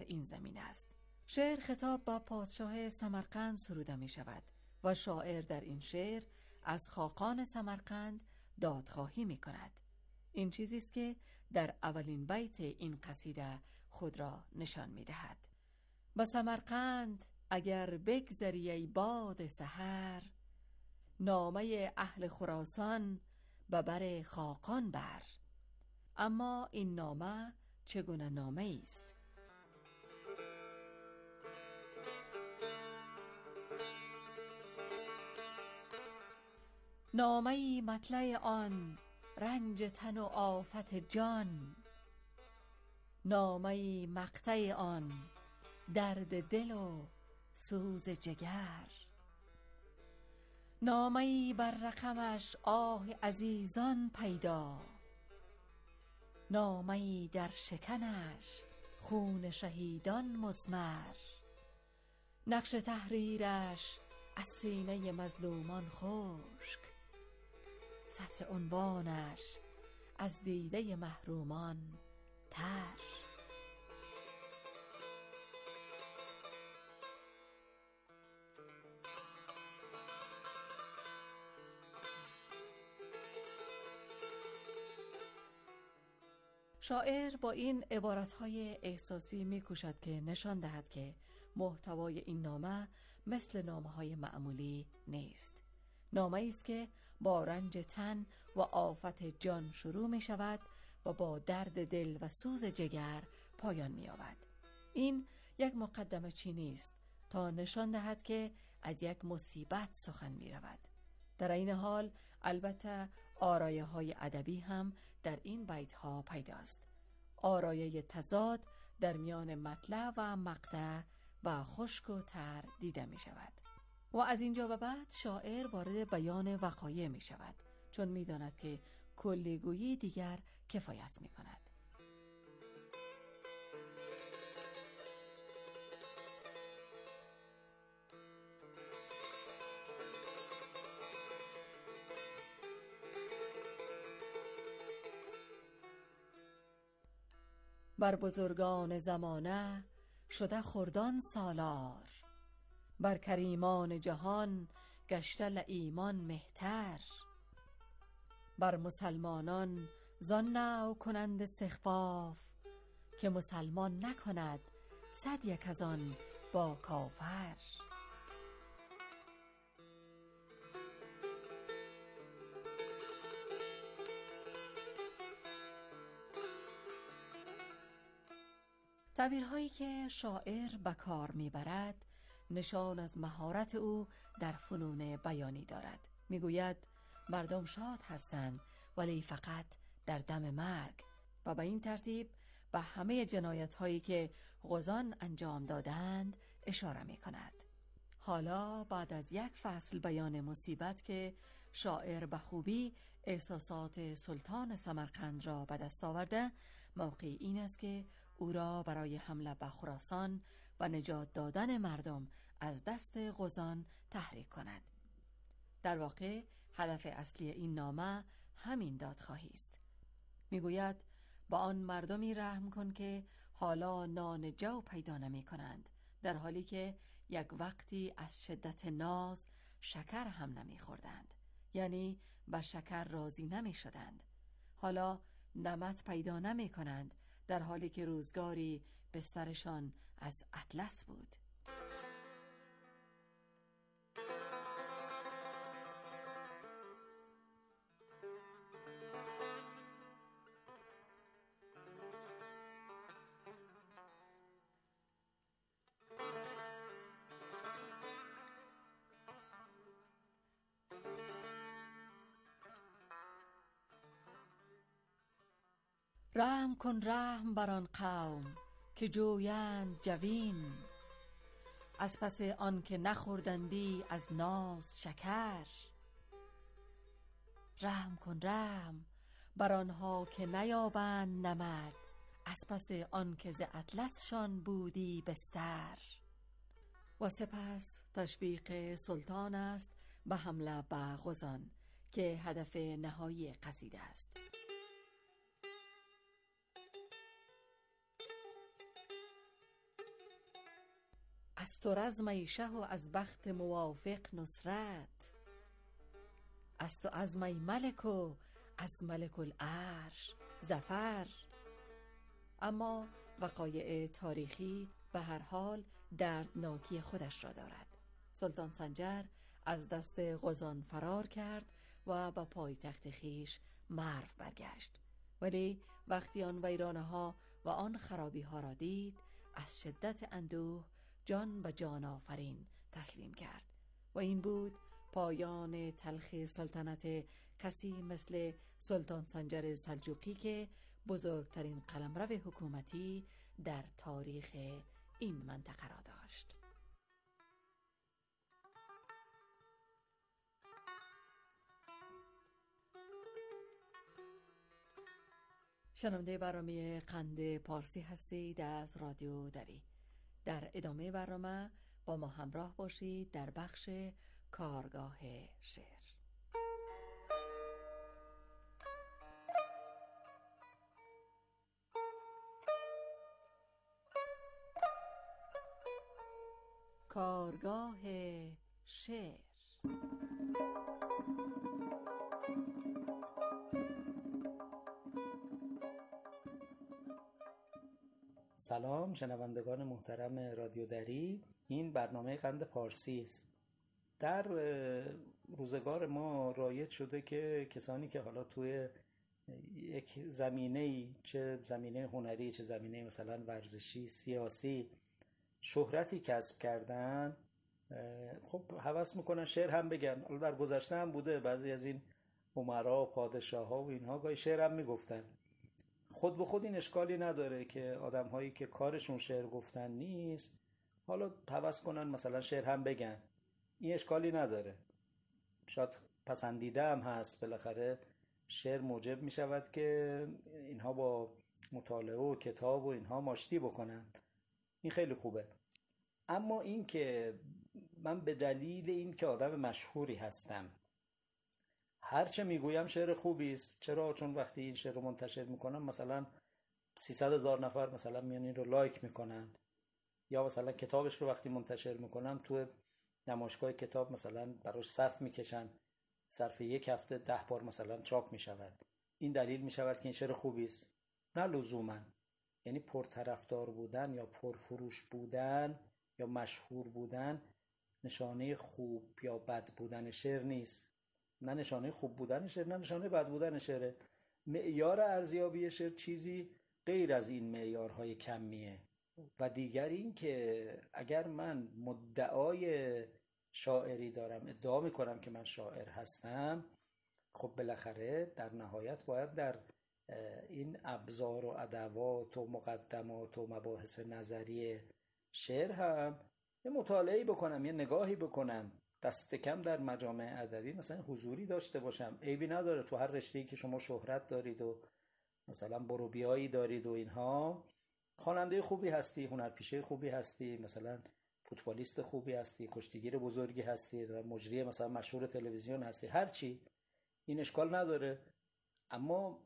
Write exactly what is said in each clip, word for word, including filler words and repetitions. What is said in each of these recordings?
این زمین است. شعر خطاب با پادشاه سمرقند سروده می شود و شاعر در این شعر از خاقان سمرقند دادخواهی می کند. این چیزی است که در اولین بیت این قصیده خود را نشان می دهد. با سمرقند اگر بگذری ای باد سحر، نامه اهل خراسان به بر خاقان بر. اما این نامه چگونه نامه است؟ نامه مطلع آن رنج تن و آفت جان، نامه مقطع آن درد دل و سوز جگر، نامه بر رقمش آه عزیزان پیدا، نامه در شکنش خون شهیدان مضمر، نقش تحریرش از سینه مظلومان خشک، سطر عنوانش از دیده محرومان تر. شاعر با این عبارتهای احساسی می‌کوشد که نشان دهد که محتوای این نامه مثل نامه‌های معمولی نیست. نامه‌ای است که با رنج تن و آفت جان شروع می‌شود و با درد دل و سوز جگر پایان می‌یابد. این یک مقدمه چینی است تا نشان دهد که از یک مصیبت سخن می‌رود. در این حال البته آرایه های ادبی هم در این بیت ها پیداست. آرایه تضاد در میان مطلع و مقطع و خشک و تر دیده می شود و از اینجا به بعد شاعر وارد بیان وقایع می شود، چون می داند که کلیگویی دیگر کفایت می کند. بر بزرگان زمانه شده خردان سالار، بر کریمان جهان گشته لئیمان مهتر، بر مسلمانان زان نوع کنند استخفاف، که مسلمان نکند صد یک از آن با کافر. تعبیرهایی که شاعر به کار میبرد نشان از مهارت او در فنون بیانی دارد. میگوید مردم شاد هستند ولی فقط در دم مرگ، و به این ترتیب به همه جنایت هایی که غزان انجام دادند اشاره می کند. حالا بعد از یک فصل بیان مصیبت که شاعر به خوبی احساسات سلطان سمرقند را به دست آورده، موقع این است که او را برای حمله به خراسان و نجات دادن مردم از دست غزان تحریک کند. در واقع هدف اصلی این نامه همین دادخواهی است. میگوید با آن مردمی رحم کن که حالا نان جو پیدا نمی کنند، در حالی که یک وقتی از شدت ناز شکر هم نمی خوردند، یعنی به شکر راضی نمی شدند. حالا نمط پیدا نمی کنند، در حالی که روزگاری بسترشان از اطلس بود. رحم کن رحم بر آن قوم که جویند جوین، از پس آن که نخوردندی از ناز شکر. رحم کن رحم بر آنها که نیابند نمد، از پس آن که ز اطلسشان بودی بستر. و سپس تشویق سلطان است به حمله به غزان که هدف نهایی قصیده است. از تو رزم شه و از بخت موافق نصرت، از تو عزم ای ملک و از ملک العرش ظفر. اما وقایع تاریخی به هر حال دردناکی خودش را دارد. سلطان سنجر از دست غزان فرار کرد و به پایتخت خیش مرو برگشت، ولی وقتی آن ویرانه ها و آن خرابی ها را دید، از شدت اندوه جان به جان آفرین تسلیم کرد و این بود پایان تلخ سلطنت کسی مثل سلطان سنجر سلجوقی که بزرگترین قلمرو حکومتی در تاریخ این منطقه را داشت. شنونده برنامه قند پارسی هستید از رادیو دری. در ادامه برنامه با ما همراه باشید در بخش کارگاه شعر. کارگاه شعر. سلام شنوندگان محترم رادیو دری، این برنامه قند پارسی است. در روزگار ما رایج شده که کسانی که حالا توی یک زمینه‌ای، چه زمینه هنری چه زمینه مثلا ورزشی، سیاسی، شهرتی کسب کردن، خب هوس میکنن شعر هم بگن. حالا در گذشته هم بوده، بعضی از این امرا و پادشاه ها و اینها گاهی شعر هم میگفتن. خود به خود این اشکالی نداره که آدم هایی که کارشون شعر گفتن نیست حالا هوس کنن مثلا شعر هم بگن، این اشکالی نداره، شاید پسندیده هم هست. بالاخره شعر موجب می شود که اینها با مطالعه و کتاب و اینها ماشتی بکنن، این خیلی خوبه. اما این که من به دلیل این که آدم مشهوری هستم هرچه میگویم شعر خوبی است، چرا؟ چون وقتی این شعر رو منتشر میکنم مثلا سیصد هزار نفر مثلا میان این رو لایک میکنن، یا مثلا کتابش رو وقتی منتشر میکنم تو نمایشگاه کتاب مثلا براش صف میکشن، صرف یک هفته ده بار مثلا چاپ میشود. این دلیل میشود که این شعر خوبی است؟ نه لزوما. یعنی پرطرفدار بودن یا پرفروش بودن یا مشهور بودن نشانه خوب یا بد بودن شعر نیست. نه نشانه خوب بودن شعر نه نشانه بد بودن شعر. معیار ارزیابی شعر چیزی غیر از این معیارهای کمیه. و دیگر این که اگر من مدعای شاعری دارم، ادعا میکنم که من شاعر هستم، خب بالاخره در نهایت باید در این ابزار و ادوات و مقدمات و مباحث نظری شعر هم یه مطالعه‌ای بکنم، یه نگاهی بکنم، دست کم در مجامع ادبی مثلا حضوری داشته باشم. عیبی نداره تو هر رشته‌ای که شما شهرت دارید و مثلا بروبیایی دارید و اینها، خواننده خوبی هستی، هنرپیشه خوبی هستی، مثلا فوتبالیست خوبی هستی، کشتیگیر بزرگی هستی و مجری مثلا مشهور تلویزیون هستی، هر چی، این اشکال نداره. اما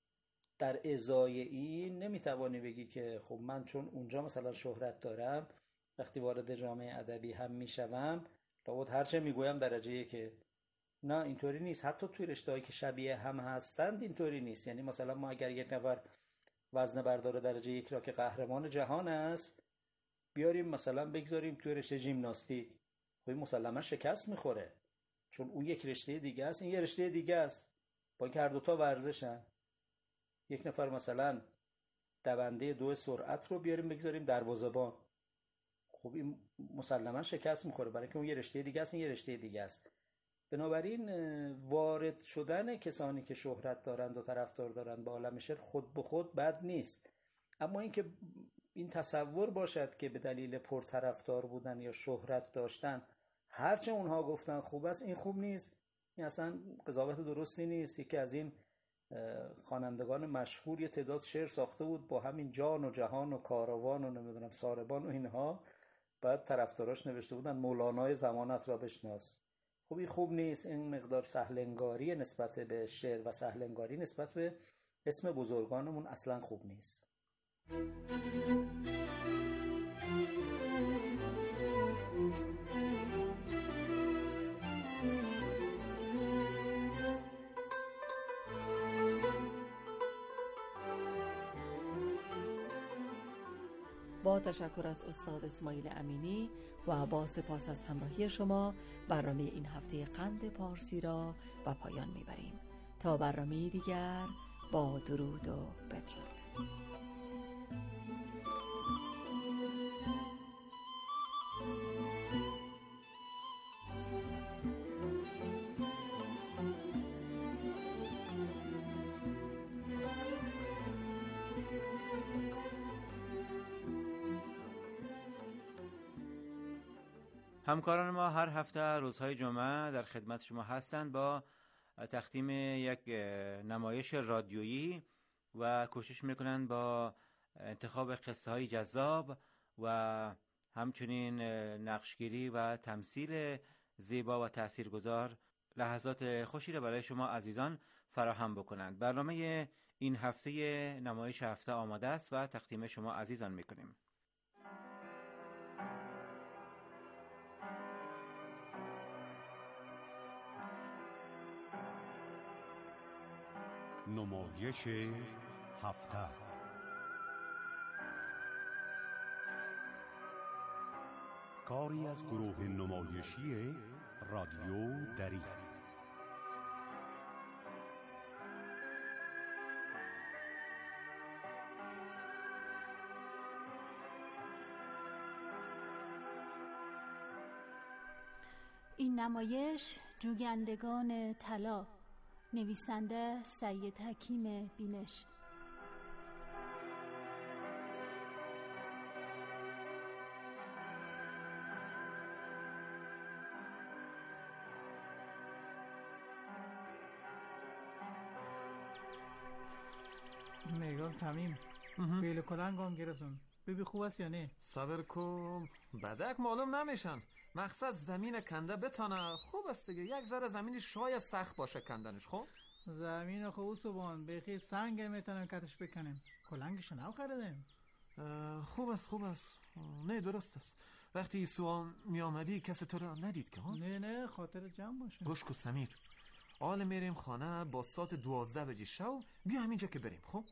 در ازای این نمیتوانی بگی که خب من چون اونجا مثلا شهرت دارم وقتی وارد جامعه ادبی هم میشوم لابد هرچه میگویم درجه که نه، اینطوری نیست. حتی توی رشته‌هایی که شبیه هم هستند اینطوری نیست. یعنی مثلا ما اگر یک نفر وزنه بردار درجه یک را که قهرمان جهان است بیاریم مثلا بگذاریم توی رشته ژیمناستیک، خب مسلما شکست میخوره، چون اون یک رشته دیگه است، این یه رشته دیگه است، با اینکه هر دوتا ورزشن. یک نفر مثلا دونده دو سرعت رو بیاریم بگذاریم دروازه‌بان، خب این مسلما شکست میخوره، برای که اون یه رشته دیگه است، این یه رشته دیگه است. بنابراین وارد شدن کسانی که شهرت دارند و طرفدار دارند به عالم شعر خود به خود بد نیست. اما اینکه این تصور باشد که به دلیل پرطرفدار بودن یا شهرت داشتن هرچه اونها گفتن خوب است، این خوب نیست، این اصلا قضاوت درستی نیست. یکی از این خوانندگان مشهور یه تعداد شعر ساخته بود با همین جان و جهان و کاروان و نمیدونم ساربان و اینها، بعد طرفداراش نوشته بودن مولانای زمانت را بشناس. خب این خوب نیست. این مقدار سهلنگاری نسبت به شعر و سهلنگاری نسبت به اسم بزرگانمون اصلا خوب نیست. با تشکر از استاد اسماعیل امینی و با سپاس از همراهی شما، برنامه این هفته قند پارسی را به پایان میبریم. تا برنامه دیگر، با درود و بدرود. همکاران ما هر هفته روزهای جمعه در خدمت شما هستند با تقدیم یک نمایش رادیویی و کوشش میکنند با انتخاب قصه های جذاب و همچنین نقشگیری و تمثیل زیبا و تاثیرگذار لحظات خوشی را برای شما عزیزان فراهم بکنند. برنامه این هفته نمایش هفته آماده است و تقدیم شما عزیزان میکنیم. نمایش هفته. کاری از گروه نمایشی رادیو دری. این نمایش جوگندگان طلا، نویسنده سید حکیم بینش. میگم تمیم بیل کلنگام گرفتم. ببی خوب است یا نه؟ صبر کن، بدک معلوم نمیشن. مقصد زمین کنده بتانه خوب است دیگه. یک ذره زمینی شاید سخت باشه کندنش. خب زمین خو اوسوان بخی سنگ میتونم کاتش بکنیم. کلنگش نو خریدیم. خوب است خوب است. نه درست است. وقتی سوام می آمدی کسی تو را ندید که ها؟ نه نه خاطر جمع باشه. گوش کو سمیر، آل میریم خانه با ساعت دوازده بجی شو. بیا همینجا که بریم. خب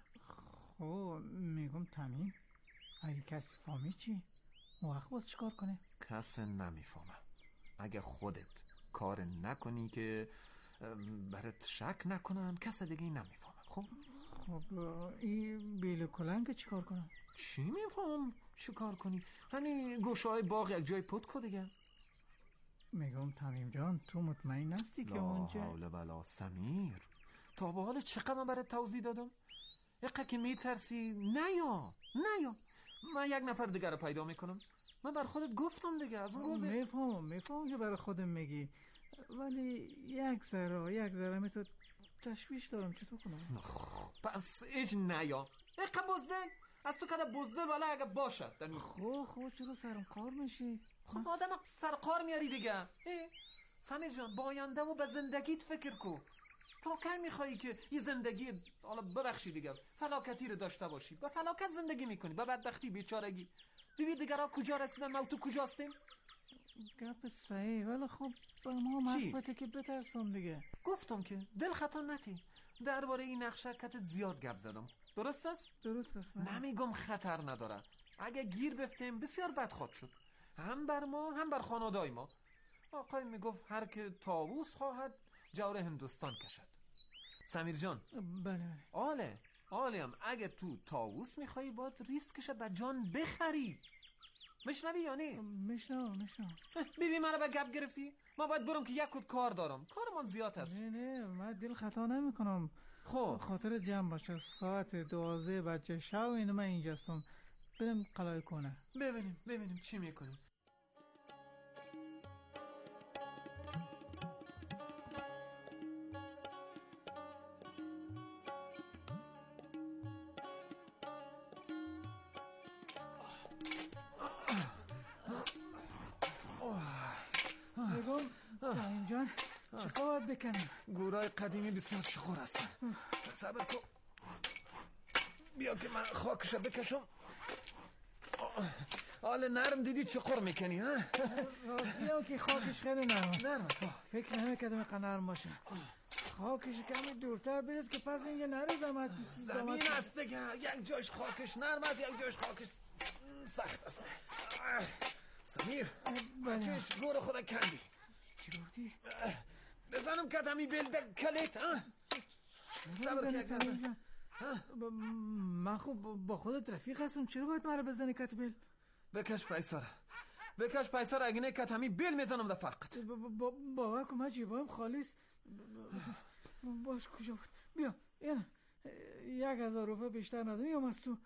خب میگم تمیم اگه کسی فهمید چی؟ وقت باز چیکار کنه؟ کسی نمیفهمه. اگه خودت کار نکنی که برات شک نکنن، کسی دیگه نمیفهمه. خب خب این بیل کلنگ چیکار کنم؟ چی میفهم چی کار کنی؟ همین گوشه‌های باغ یک جای پد کو دیگه. میگم تمیم جان تو مطمئن هستی که اونجا؟ لا حول ولا سمیر، تا به حال چقدر من برات توضیح دادم؟ یقه که میترسی نیا نیا من یک نفر دیگر رو پیدا میکنم. من بر خودت گفتم دیگه از اون روز. میفهم میفهم که برای خودم میگی، ولی یک ذره یک ذره می تو تشویش دارم. چطور کنم؟ پس ایج نیا. یقه بزدل از تو کده بزدل ولی اگه باشد. خب خب چرا سرم کار میشی؟ خب آدم سر کار میاری دیگه. سمیر جان باینده و به زندگیت فکر کو. تا کی میخوایی که یه زندگی حالا ببخشی دیگه فلاکتی رو داشته باشی؟ به فلاکت زندگی میکنی، به بدبختی بیچارگی. ببین دیگرها کجا رسیدن، ما تو کجاستیم؟ گپ صحیح، ولی خب با ما محبته که بترسم دیگه. گفتم که دل خطا نتی. درباره این نقشه کت زیاد گپ زدم. درست است؟ درست است. نمیگم خطر نداره. اگه گیر بفتیم بسیار بد خواهد شد، هم بر ما هم بر خانواده‌ی ما. آقای میگفت هر که طاووس خواهد جور هندوستان کشد. سمیر جان. بله. آله آلیم اگه تو طاووس میخوایی باید ریسکش به جان بخری. مشنوی یا نه؟ مشنو مشنو. بیبی منو به گپ گرفتی؟ ما باید برم که یک کد کار دارم. کارمان زیاد هست. نه نه من دل خطا نمی کنم. خب خاطر جمع باشه. ساعت دوازده بچه شو اینو من اینجاستم. بریم قلای کنه. ببینیم ببینیم چی میکنیم. بگم تایم جان چیکار بکنیم؟ گورای قدیمی بسیار شخور هستن. صبر کن بیا که من خاکشو بکشم. حالا نرم دیدی چقدر میکنی ها؟ بیا که خاکش خیلی نرم است. نرم است. فکر نمیکردم اینقدر نرم باشه. خاکش کمی دورتر برس که پس اینجا نره زمت. زمین است دیگه. یک جایش خاکش نرم است یک جایش خاکش سمیر بچهش گور خدا کندی. چی گفتی؟ بزنم کتمی بیل در کلیت. صبر که کتمی. من خب با خودت رفیق هستم، چرا باید مرا بزنی کتبیل؟ بکش پیساره بکش پیساره، اگه نه کتمی بیل میزنم در فرقت. باور کن من جیبایم خالیست. باش کجا بود؟ بیا این یک هزار روپه بیشتر ندارم، میام از تو.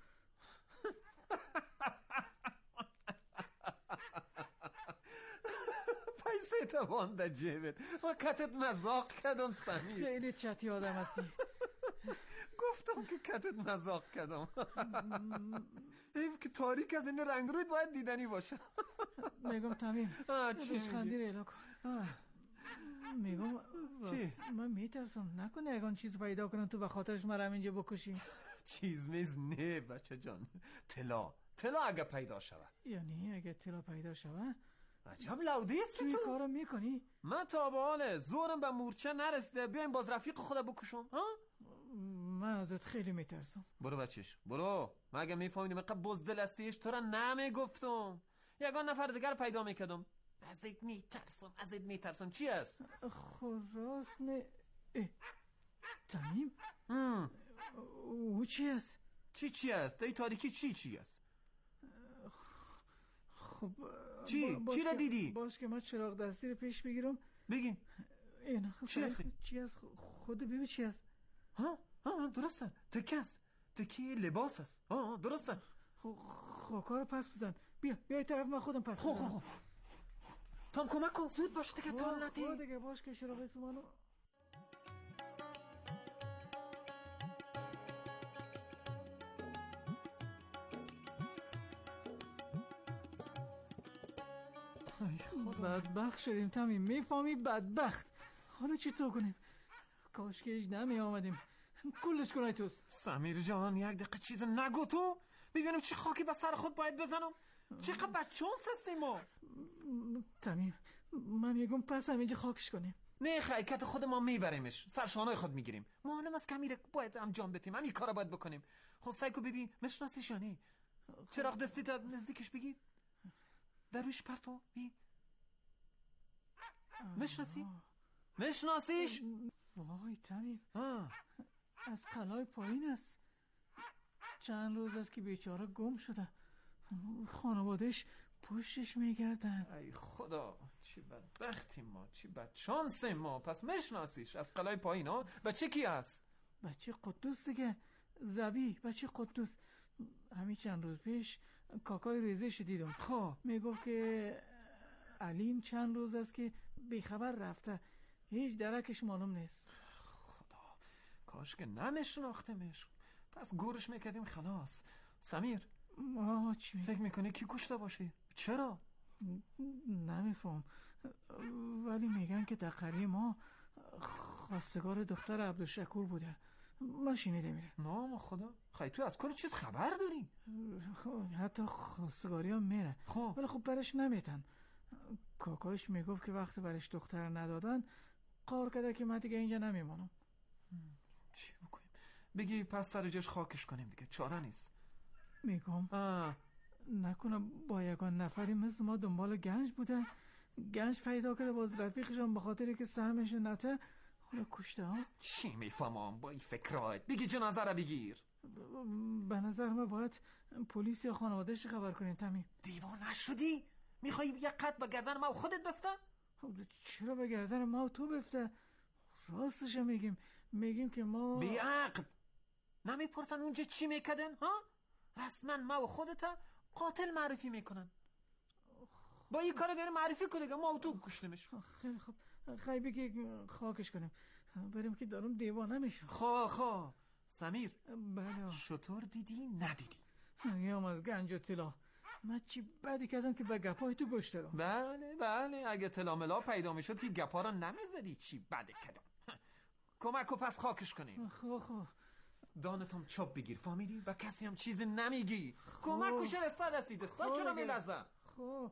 پیسه تا بانده جیبت و کتت مزاق کردم سمیر. خیلی چتی آدم هستی. گفتم که کتت مزاق کردم. حیف که تاریک از این رنگ روید باید دیدنی باشه. میگم تمیم بشخندی ریلا کن. میگم چی؟ من میترسم نکنه اگه چیز پیدا کنم تو به خاطرش مرم اینجا بکشی. چیز میز نه بچه جان، طلا طلا اگه پیدا شود. یعنی اگه طلا پیدا شود؟ عجب لودیستی تو تو. کارو میکنی؟ من تا به حال زورم به مورچه نرسیده بیایم باز رفیق خدا بکشم ها؟ من ازت خیلی میترسم. برو بچهش برو، من اگه میفهمیدی من قبل بزدل هستیش تو را نمیگفتم، یگان نفر دیگر پیدا میکردم. ازت میترسم ازت میترسم. چی است؟ خب راست می تمیم ام. او چی است؟ چی چی است؟ ای تاریکی چی چی است؟ خب چی؟ چی را دیدی؟ باش که من چراغ دستی رو پیش بگیرم. بگین این چی است؟ چی است؟ خود ببین چی است؟ ها ها درسته، تکه است، تکه لباس است. ها درسته. خب خاکا رو پس بزن. بیا بیا این طرف، من خودم پس خب خب تام کمک کن زود باش دیگه. تا ندی خب دیگه باش که چراغ سومانو. بدبخت شدیم تمیم، میفهمی؟ بدبخت. حالا چی تو کنیم؟ کاش که ایش نمی آمدیم. کلش کنای توست. سمیر جان یک دقیقه چیز نگو تو، ببینم چی خاکی به سر خود باید بزنم. چقدر بچانس هستیم ما. تمیم من میگم پس هم اینجا خاکش کنیم. نه خیکت خود ما میبریمش، سرشانای خود میگیریم. معلوم است که میره باید انجام بدیم، همین کارا باید بکنیم. خب سعی کن ببین مشناسیش یا نه. چراغ دستی تا نزدیکش بگیر، در روش پرتو بی مشناسی؟ مشناسیش؟ وای تمیم آه. از قلای پایین است. چند روز است که بیچاره گم شده، خانوادهش پشتش میگردن. ای خدا چی بدبختیم ما، چی بدشانسیم ما. پس مشناسیش از قلای پایین ها؟ بچه کی هست؟ بچه قدوس دیگه، زبی بچه قدوس. همین چند روز پیش کاکای ریزش دیدم. خب میگفت که علیم چند روز است که بیخبر رفته، هیچ درکش معلوم نیست. خدا کاش که نمیشناختمش، پس گورش میکردیم خلاص. سمیر آه چی فکر میکنی کی کشته باشه؟ چرا؟ نمیفهم، ولی میگن که در قریه ما خواستگار دختر عبدالشکور بوده. من شنیده میره. نام خدا، خیلی تو از کل چیز خبر داری؟ حتی خواستگاری هم میره. خب ولی خب برش نمیتن. کاکاش میگفت که وقتی برش دختر ندادن قار کرده که من دیگه اینجا نمیمانم. چی بکنیم؟ بگی پس سر جاش خاکش کنیم دیگه، چاره نیست. میگم آه. نکنه با یگان نفری مثل ما دنبال گنج بوده، گنج پیدا کرده باز رفیقشان به خاطری که سهمش نته خدا کشته ها. چی میفهمم با این فکرات؟ بگی جنازه را بگیر. به نظر من باید پلیس یا خانوادهش خبر کنیم. تمیم دیوانه شدی؟ میخوایی یک قط به گردن ما و خودت بفته؟ چرا به گردن ما و تو بفته؟ راستش میگیم میگیم که ما بی عقل. نمیپرسن اونجا چی میکدن ها؟ رسما ما و خودت قاتل معرفی میکنن. با این کار داری معرفی کنه که ما و تو کشتمش. خیلی خوب خیلی بگی خاکش کنیم بریم که دارم دیوانه میشم. خواه خواه سمیر. بله شطور دیدی ندیدی؟ میام از گنج و طلا. من چی بدی کردم که به گپای تو گوش دادم؟ بله بله اگه طلا ملا پیدا میشد که گپا رو نمیزدی. چی بدی کردم؟ کمک و پس خاکش کنیم. خواه خواه دانتم چوب بگیر فهمیدی؟ با کسی هم چیزی نمیگی. کمک و چرا استاد هستید استاد چرا میلزم؟ خواه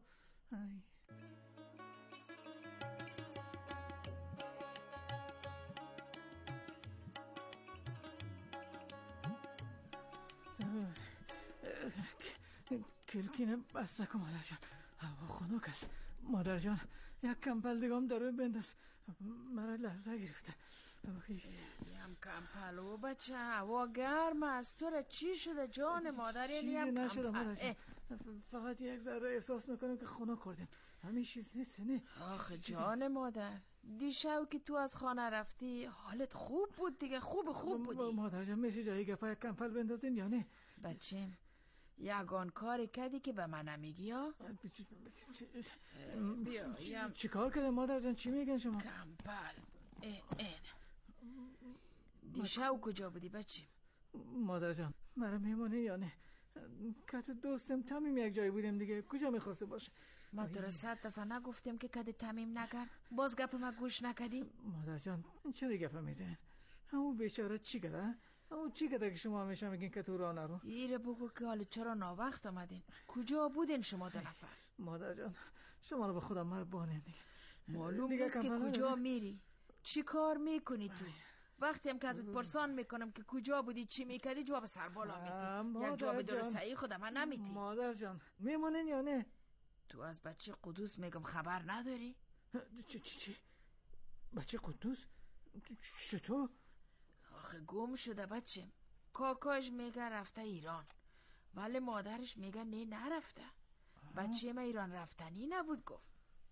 کلکینه بسته کن مادر جان. هوا خنک است. مادر جان یک کمپل دیگم داره بنداز، مرا لرزه گرفته. یم کمپلو بچه، هوا گرم است. تو را چی شده جان مادر؟ چیزی نشده مادر جان، فقط یک ذره احساس میکنم که خنک خوردیم، همین چیز نیست. نه آخه جان مادر، دیشب که تو از خانه رفتی حالت خوب بود دیگه، خوب خوب بودی. مادر جان میشه جایی گپا یک کمپل بندازین یا نه؟ بچیم یگان کاری کردی که به من نمیگی ها؟ بیا چی کار کرده مادر جان؟ چی میگن شما؟ کمپل این دیشب کجا بودی بچیم؟ مادر جان مرا میمانی یا نه؟ کت دوستم تمیم یک جایی بودیم دیگه، کجا میخواسته باشه؟ ما تو را صد دفعه نگفتیم که کد تمیم نکرد؟ باز گپ ما گوش نکردی؟ مادر جان چرا گپ میزنین؟ همون بیچاره چی کرده؟ همون چی کرده که شما همیشه میگین که تو راه نرو؟ ایره بگو که حالا چرا ناوقت آمدین؟ کجا بودین شما دو نفر؟ مادر جان شما رو به خودم مربانه دیگه. معلوم نیست که کجا میری، چی کار میکنی تو؟ وقتی هم که ازت پرسان میکنم که کجا بودی چی میکردی جواب سر بالا میدی، یک جواب درستایی خودم من نمیدی. مادر جان میمونین یا نه؟ تو از بچه قدوس میگم خبر نداری؟ چی چی چی؟ بچه قدوس؟ چطور؟ آخه گم شده بچه، کاکاش میگه رفته ایران ولی مادرش میگه نه نرفته. بچه ما ایران رفتنی نبود گفت.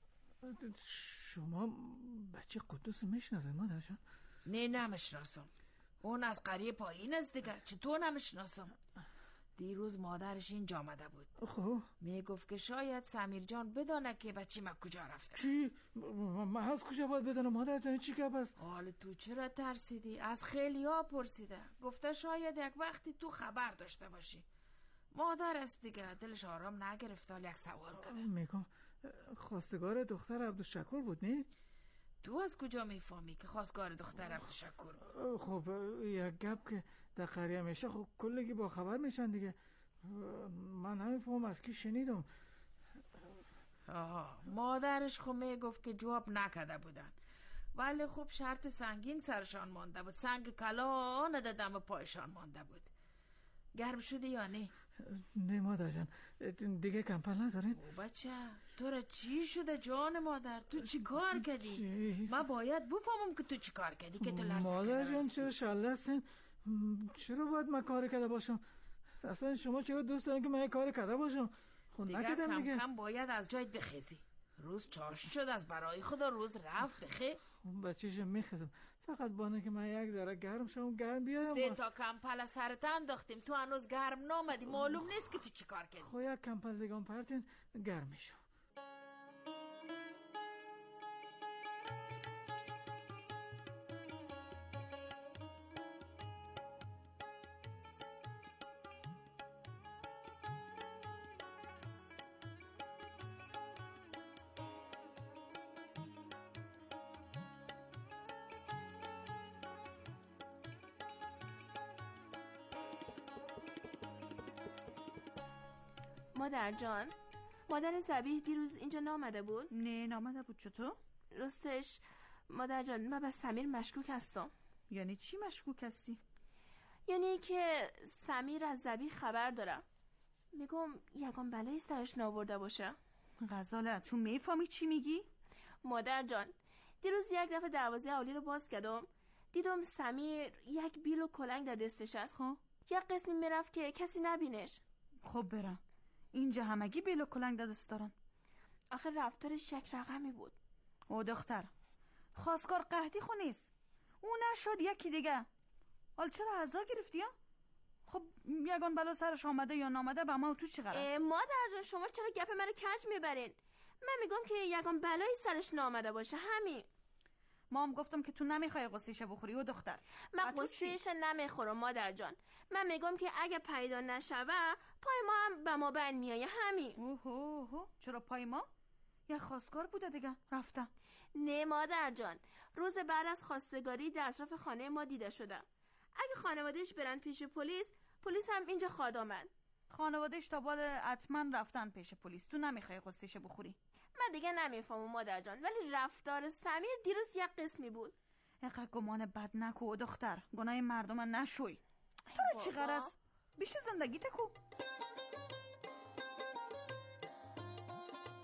شما بچه قدوس میشناسه مادر جان؟ نه نمیشناسم، اون از قریه پایین است دیگه، چطور نمیشناسم؟ دیروز مادرش اینجا آمده بود. خب میگفت که شاید سمیر جان بدانه که بچه ما کجا رفته. چی؟ من از کجا باید بدانم مادر جان؟ چی که بس؟ حالا تو چرا ترسیدی؟ از خیلی ها پرسیده، گفته شاید یک وقتی تو خبر داشته باشی. مادر است دیگه، دلش آرام نگرفته، ولی یک سوال کنه. میگم خواستگار دختر عبدالشکور بود نه؟ تو از کجا میفهمی که خواستگار دختر عبدالشکور بود؟ خب یک گپ که در قریه میشه خب کلگی با خبر میشن دیگه. من نمیفهم از کی شنیدم. آها مادرش خب میگفت که جواب نکده بودن، ولی خب شرط سنگین سرشان مانده بود، سنگ کلا ندادم و پایشان مانده بود. گرم شده یا نه؟ نه مادر جان دیگه کمپل ندارین؟ او بچه تو را چی شده جان مادر؟ تو چی کار کردی؟ من باید بفهمم که تو چی کار کردی که تو لرزه مادر جان چرا شله هستین؟ چرا باید من کار کرده باشم؟ اصلا شما چرا دوست دارین که من کار کرده باشم؟ خود نکردم دیگه. کم کم باید از جایت بخیزی. روز چاشت شد از برای خدا، روز رفت بخی. بچه‌شم میخزم، فقط بانه که من یک ذره گرم شم گرم بیارم. سه تا کمپل سرت انداختیم تو هنوز گرم نامدی، معلوم نیست که تو چی کار کردی. خو یک کمپل دیگم پرتین گرم میشم. مادر جان، مادر زبیح دیروز اینجا نامده بود؟ نه نامده بود. چطور؟ راستش مادر جان من به سمیر مشکوک هستم. یعنی چی مشکوک هستی؟ یعنی که سمیر از زبیح خبر داره، میگم یگان بلایی سرش ناورده باشه. غزاله تو میفهمی چی میگی؟ مادر جان دیروز یک دفعه دروازه اولی رو باز کردم، دیدم سمیر یک بیل و کلنگ در دستش است. خب یک قسمی میرفت که کسی نبینش. خب برم اینجا همگی بیل و کلنگ در دست دارن. آخه رفتارش یک رقمی بود. او دختر خواستگار قحطی خو نیست، او نشد یکی دیگه. حال چرا عزا گرفتی ها؟ خب یگان بلا سرش آمده یا نامده به ما تو چی قرار؟ مادر جان شما چرا گپ منو کج میبرین؟ من میگم که یگان بلایی سرش نامده باشه، همین. ما هم گفتم که تو نمیخوای قصیش بخوری و دختر. من قصیش نمیخورم مادر جان، من میگم که اگه پیدا نشوه پای ما هم به ما بند میایه، همین. اوه اوه چرا پای ما؟ یه خواستگار بوده دیگه رفتم. نه مادر جان، روز بعد از خواستگاری در اطراف خانه ما دیده شده. اگه خانوادهش برن پیش پلیس، پلیس هم اینجا خواد آمد. خانوادهش تا بعد حتما رفتن پیش پلیس، تو نمیخوای قصیش بخوری. من دیگه نمیفهمم مادر جان، ولی رفتار سمیر دیروز یک قسمی بود. اینقدر گمان بد نکو دختر، گناه مردم نشوی. تو چی غرض؟ بیش زندگی تکو.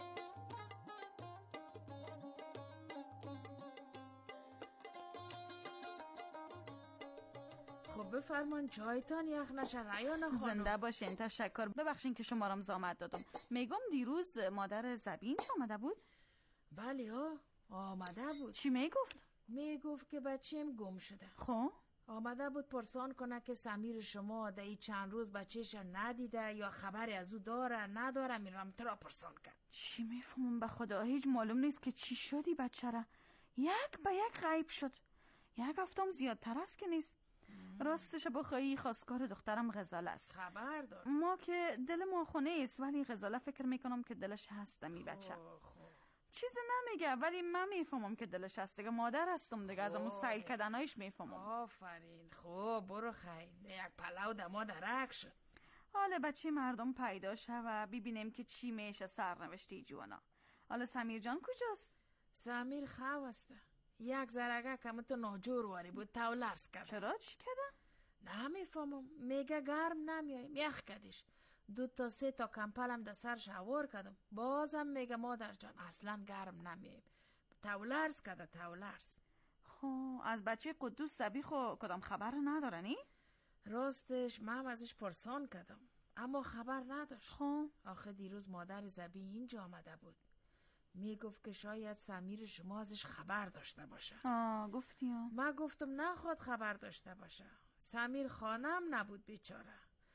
خب بفرمان چایتان یخ نشه رایان خانم. زنده باشین، تشکر. ببخشین که شما رام زامت دادم. میگم دیروز مادر زبین آمده بود؟ بله ها آمده بود. چی میگفت؟ میگفت که بچیم گم شده. خب آمده بود پرسان کنه که سمیر شما در این چند روز بچهش ندیده یا خبری از او داره نداره. میرم تو را پرسان کرد. چی میفهمم به خدا، هیچ معلوم نیست که چی شدی بچه را. یک به یک غیب شد. یک هفتم زیادتر است که نیست. راستش بخوایی خواستگار دخترم غزاله است. خبر دار. ما که دل ما خونه است، ولی غزاله فکر میکنم که دلش هست می بچه. چیزی نمیگه ولی من میفهمم که دلش هست دیگه. مادر هستم دیگه، از همون سیل کردنایش میفهمم. آفرین. خب برو خیر. یک پلاو دما درک شد. حالا بچه مردم پیدا شد و ببینیم که چی میشه سرنوشتی جوانا. حالا سمیر جان کجاست؟ سمیر خواسته. یک زرگه کمتو ناجور واری بود تولرس کرد. چرا چی کده؟ نمیفهمم. میگه گرم نمیایم یخ کدیش. دو تا سه تا کمپلم در سرش هوار کردم. بازم میگه مادر جان اصلا گرم نمیایم. تولرس کده تولرس. خب از بچه قدوس سبی خو کدام خبر نداره نی؟ راستش من ازش پرسان کردم اما خبر نداشت. خب آخه دیروز مادر زبی اینجا آمده بود. میگفت که شاید سمیر شما ازش خبر داشته باشه. آه گفتی ها؟ من گفتم نخواد خبر داشته باشه. سمیر خانم نبود بیچاره.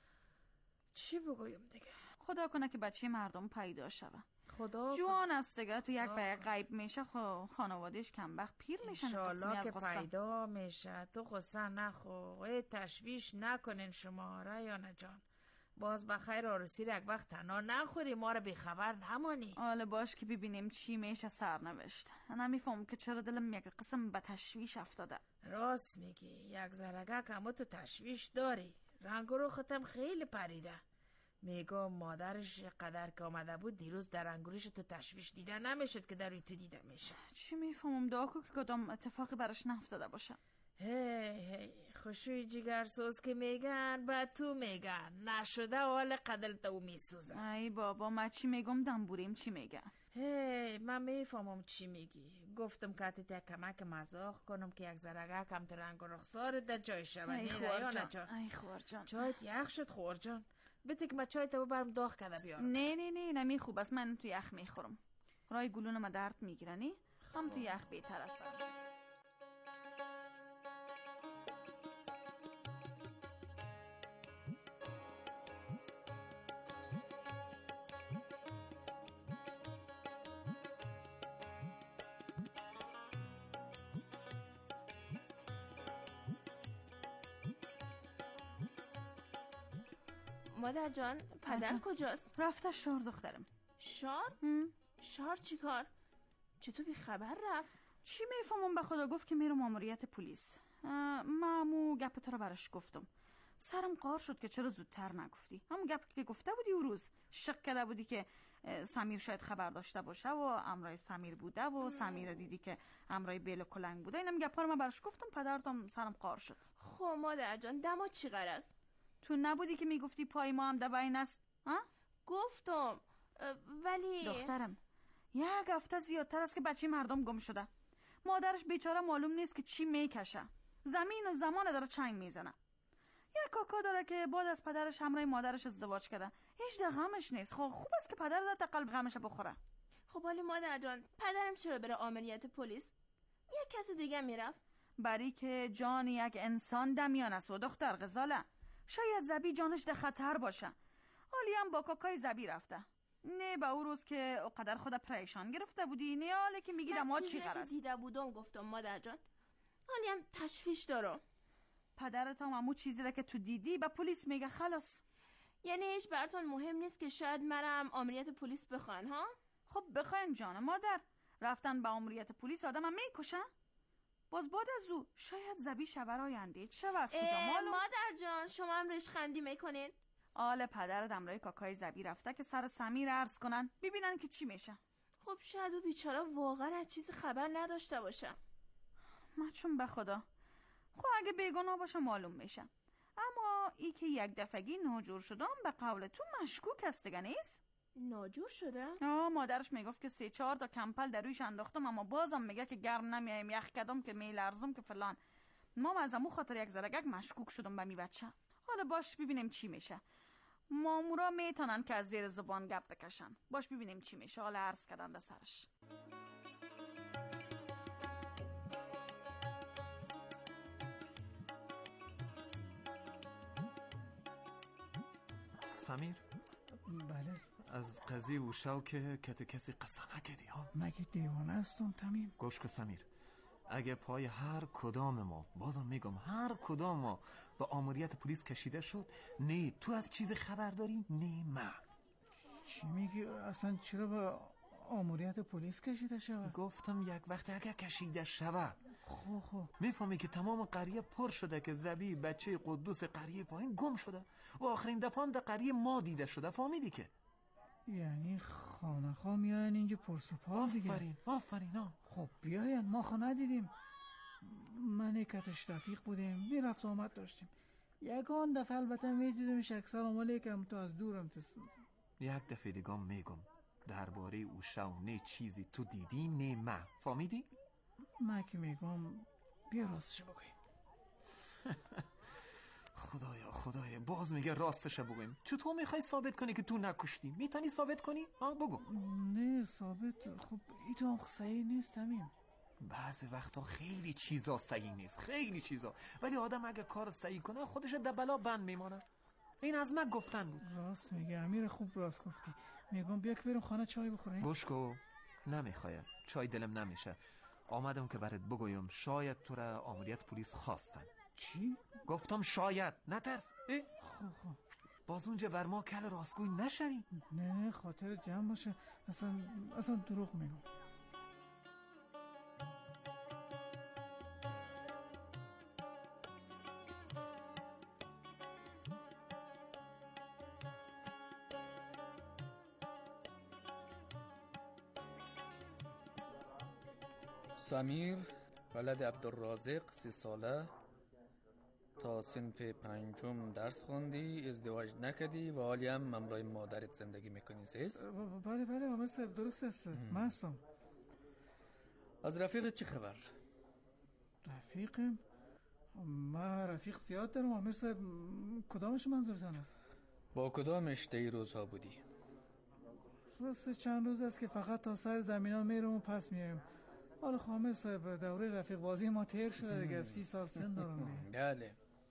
چی بگویم دیگه؟ خدا کنه که بچه مردم پیدا شوه. خدا جوان است دیگه. تو یک به یک غیب میشه خو خانوادهش کم وقت پیر میشن. انشالله که پیدا میشه. تو غصه نخو. تشویش نکنین شما ریانه جان. باز بخیر آرسی یک وقت تنها نخوری ما رو بی خبر نمانی. حالا باش که ببینیم چی میشه سرنوشت. نمیفهم که چرا دلم یک قسم به تشویش افتاده. راست میگی. یک زرگه کمو تو تشویش داری. رنگ رو ختم خیلی پریده. میگم مادرش قدر که آمده بود دیروز در انگورش تو تشویش دیده نمیشد که در تو دیده میشه. چی میفهمم داکو که کدام اتفاقی براش نفتاده باشه. هی هی خوشوی جگر سوز که میگن با تو میگن نشده حال قدل تو میسوزن. ای بابا من چی میگم دنبوریم چی میگن. هی من میفهمم چی میگی. گفتم که تا کمک مزاق کنم که یک زرگه کم تو رنگ و رخسار در جای شود. ای خوارجان ای خوارجان چایت یخ شد خوارجان. بده که من چایت رو برم داغ کرده بیارم. نه نه نه نمی خوب است. من تو یخ میخورم. رای گلون ما درد میگیرنی. هم تو یخ بهتر است برام. مادر جان پدر کجاست؟ رفته شار دخترم. شار؟ شار چی کار؟ چطور بی خبر رفت؟ چی میفهمم به خدا گفت که میرم ماموریت پلیس. مامو گپ تو رو براش گفتم. سرم قار شد که چرا زودتر نگفتی. همون گپ که گفته بودی اون روز شک کرده بودی که سمیر شاید خبر داشته باشه و امرای سمیر بوده و سمیر دیدی که امرای بیل و کلنگ بوده. اینم گپا رو من براش گفتم پدرتم سرم قار شد. خب مادر جان دما چی قرار؟ تو نبودی که میگفتی پای ما هم دباین است؟ ها؟ گفتم ولی دخترم یک هفته زیادتر است که بچه مردم گم شده. مادرش بیچاره معلوم نیست که چی میکشه. زمین و زمان داره چنگ میزنه. یک کاکا داره که بعد از پدرش همراه مادرش ازدواج کرده. هیچ ده غمش نیست. خب خوب است که پدر در قلب غمش بخوره. خب ولی مادر جان پدرم چرا بره آمریت پلیس؟ یک کس دیگه میرفت. برای که جان یک انسان دمیان است و دختر غزاله. شاید زبی جانش در خطر باشه. حالی هم با کاکای زبی رفته. نه با اون روز که اقدر خود پریشان گرفته بودی. نه حالی که میگی دما چی قرار دیده بودم گفتم مادر جان. حالی هم تشویش دارم. پدرت هم همون چیزی را که تو دیدی به پلیس میگه خلاص. یعنی هیچ براتون مهم نیست که شاید مرم آمریت پلیس بخوان ها؟ خب بخواین جان مادر. رفتن به آمریت پلیس آدم هم میکشن. باز بعد از او شاید زبی شبر آینده چه از کجا معلوم. مادر جان شما هم ریشخندی میکنین. آل پدرت امرای کاکای زبی رفته که سر سمیر عرض کنن ببینن که چی میشه. خب شاید او بیچاره واقعا از چیزی خبر نداشته باشه. ما چون به خدا خب اگه بیگناه باشه معلوم میشه. اما ای که یک دفعگی ناجور شدم به قول تو مشکوک است دیگه نیست؟ ناجور شده؟ آه مادرش میگفت که سه چهار تا کمپل در رویش انداختم اما بازم میگه که گرم نمیایم یخ کدم که میلرزم که فلان. ما از امو خاطر یک زرگک مشکوک شدم به می بچه. حالا باش ببینیم چی میشه. مامورا میتونن که از زیر زبان گپ بکشن. باش ببینیم چی میشه. حالا عرض کردن به سرش. سمیر؟ بله. از قضیه اوشاو که کت کسی قصه نکردی ها؟ مگه دیوانه هستم تمیم؟ گوش که سمیر، اگه پای هر کدام ما، بازم میگم هر کدام ما به آمریت پلیس کشیده شد، نه تو از چیز خبر داری نه من. چی میگی؟ اصلا چرا به آمریت پلیس کشیده شود؟ گفتم یک وقت اگه کشیده شود خب خب میفهمی که تمام قریه پر شده که زبی بچه قدوس قریه پایین گم شده و آخرین دفعه در قریه ما دیده شده. فهمیدی که؟ یعنی خانه خواه میاین اینجا پرسپال دیگه. آفرین آفرین ها. خب بیاین، ما خواه ندیدیم. من اکتش رفیق بودیم، میرفت آمد داشتیم. یکان دفعه البته میدیدیمش سلام علیکم تو از دورم تس... یک دفعه دیگه میگم درباره اوشاو نه چیزی تو دیدی نه من. فهمیدی؟ من که میگم بیا راستش بگویم. خدایا خدایا باز میگه راستش بگویم. چطور میخوای ثابت کنی که تو نکشتی؟ میتونی ثابت کنی؟ ها بگو. نه ثابت خب ایتون صحیح نیست تمیم. بعضی وقتا خیلی چیزا صحیح نیست، خیلی چیزا، ولی آدم اگه کار صحیح کنه خودش در بلا بند میمانه. این از من گفتن بود. راست میگه امیر، خوب راست گفتی. میگم بیا که بریم خانه چای بخوریم. گوش کو، نمیخواد چای دلم نمیشه. آمدم که برات بگویم شاید تو را آمریت پلیس خواستن. چی؟ گفتم شاید، نترس. خب خب باز اونجا بر ما کل راستگوی نشوی. نه نه خاطر جمع باشه. اصلا اصلا دروغ میگم. سمیر ولد عبدالرازق، سی ساله، تا صنف پنجم درس خوندی، ازدواج نکردی و حالی هم مملای مادرت زندگی میکنی. سیست؟ بله بله آمر صاحب درست است. من هستم. از رفیقت چه خبر؟ رفیقم؟ من رفیق زیاد دارم آمر صاحب. کدامش منظورتان است؟ با کدامش دی روزها بودی؟ راست چند روز است که فقط تا سر زمین ها میرم و پس میایم. حالا خامر صاحب دوره رفیق بازی ما تیر شده دیگه. سی سال سن دارم دیگه. بله.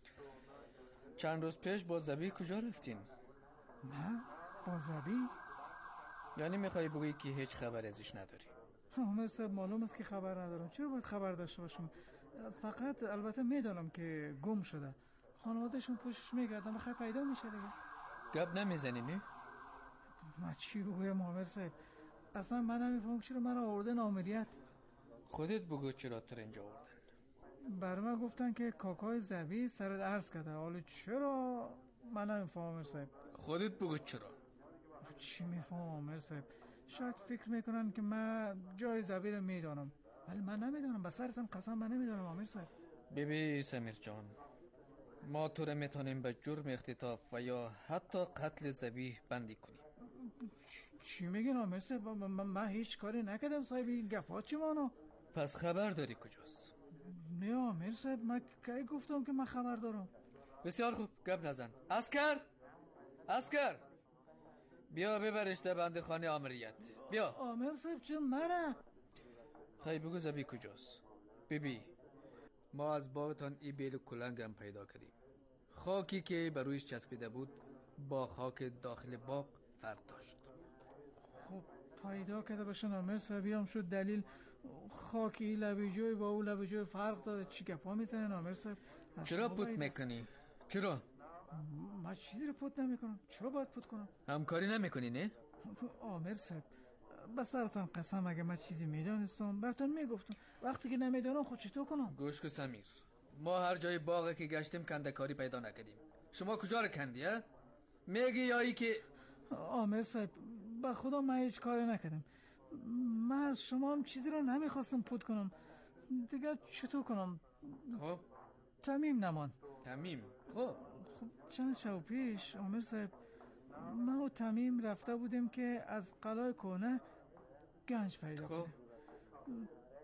چند روز پیش با زبی کجا رفتین؟ نه با زبی؟ یعنی میخوای بگویی که هیچ خبر ازش نداری؟ خامر صاحب معلوم است که خبر ندارم. چرا باید خبر داشته باشم؟ فقط البته میدانم که گم شده. خانوادهشون پوشش میگردن بخیر پیدا میشه دیگه. گپ نمیزنی نه؟ ما چی بگویم خامر صاحب؟ اصلا من نمیفهم چرا من آوردن آمریت. خودت بگو چرا تو اینجا آوردن. بر من گفتن که کاکای زبی سرت عرض کرده. حالا چرا من نمیفهم آمر صاحب. خودت بگو چرا. چی میفهم آمر صاحب؟ شاید فکر میکنن که من جای زبی رو میدانم، ولی من نمیدانم. به سرتان قسم من نمیدانم آمر صاحب. ببین سمیر جان، ما تو رو میتونیم به جرم اختطاف و یا حتی قتل زبی بندی کنیم. چی میگین آمر صاحب؟ من هیچ کاری نکردم صاحب. این گپا چی مانو؟ پس خبر داری کجاست؟ نه آمر صاحب، من کی گفتم که من خبر دارم؟ بسیار خوب، گپ نزن. اسکر اسکر بیا ببرش در بند خانه آمریت. بیا. آمر صاحب چه مره؟ خیلی بگو زبی کجاست. ببی ما از باغتان ای بیل کلنگ هم پیدا کردیم. خاکی که بر رویش چسبیده بود با خاک داخل باغ فرق داشت. خب پیدا کرده باشن آمر صاحب، هم شد دلیل. خاکی لبیجوی با او لبیجوی فرق داره. چی گپا میزنن آمر صاحب؟ چرا پوت میکنی؟ چرا؟ من چیزی رو پوت نمیکنم. چرا باید پوت کنم؟ همکاری نمیکنی نه؟ آمر صاحب به سرتان قسم اگه من چیزی میدانستم براتون میگفتم. وقتی که نمیدانم خود چطور کنم؟ گوش کن سمیر، ما هر جای باغی که گشتیم کندکاری پیدا نکردیم. شما کجا رو کندی ها؟ میگی یا ای که آمر صاحب به خدا من هیچ کاری نکردم. من از شما هم چیزی رو نمیخواستم پوت کنم دیگه. چطور کنم؟ خب تمیم نمان. تمیم؟ خب خب چند شب پیش آمر صاحب من و تمیم رفته بودیم که از قلعه کهنه گنج پیدا کنیم.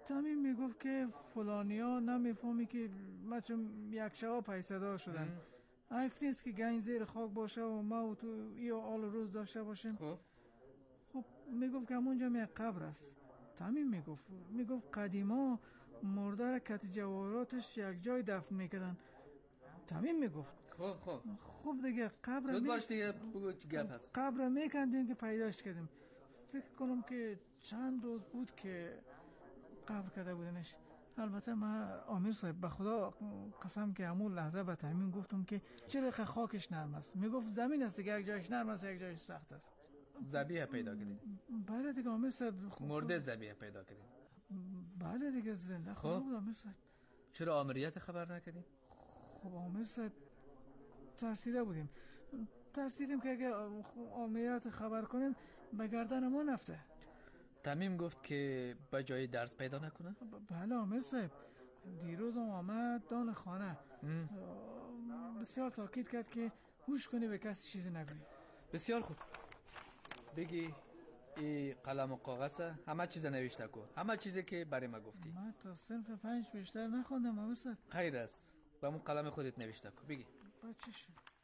تمیم میگفت که فلانیا نمیفهمی که ما چون یک شبا پیسدار شدن. حیف نیست که گنج زیر خاک باشه و ما و تو ای آل روز داشته باشیم. خب خب میگفت که همونجا می قبر است. تمیم میگفت میگفت قدیما مرده را کت جواهراتش یک جای دفن میکردن. تمیم میگفت. خب خب خب دیگه قبر زود می... باش دیگه بگو چی گپ هست. قبر میکندیم که پیداش کردیم. فکر کنم که چند روز بود که قبر کرده بودنش. البته من آمیر صاحب به خدا قسم که همون لحظه به تمیم گفتم که چرا خاکش نرم است. میگفت زمین است دیگه، یک جایش نرم است یک جایش سخت است. ذبیحه پیدا کردین؟ بله دیگه آمیر صاحب. مرده ذبیحه پیدا کردین؟ بله دیگه زنده خدا بود آمیر صاحب. چرا آمریت خبر نکردین؟ خب آمیر صاحب ترسیده بودیم ترسیدیم که اگه آمریت خبر کنیم به گردن ما نفته. تمیم گفت که به جای درس پیدا نکنه؟ بله آمیر صاحب دیروز هم آمد دان خانه ام. بسیار تاکید کرد که هوش کنی به کسی چیزی نگویی. بسیار خوب. بگی این قلم و کاغذ همه چیز نوشته کو، همه چیزی که برای ما گفتی. من تا صنف پنج بیشتر نخوندم آمیر صاحب. خیر است، با اون قلم خودت نوشته کو. بگی بچش.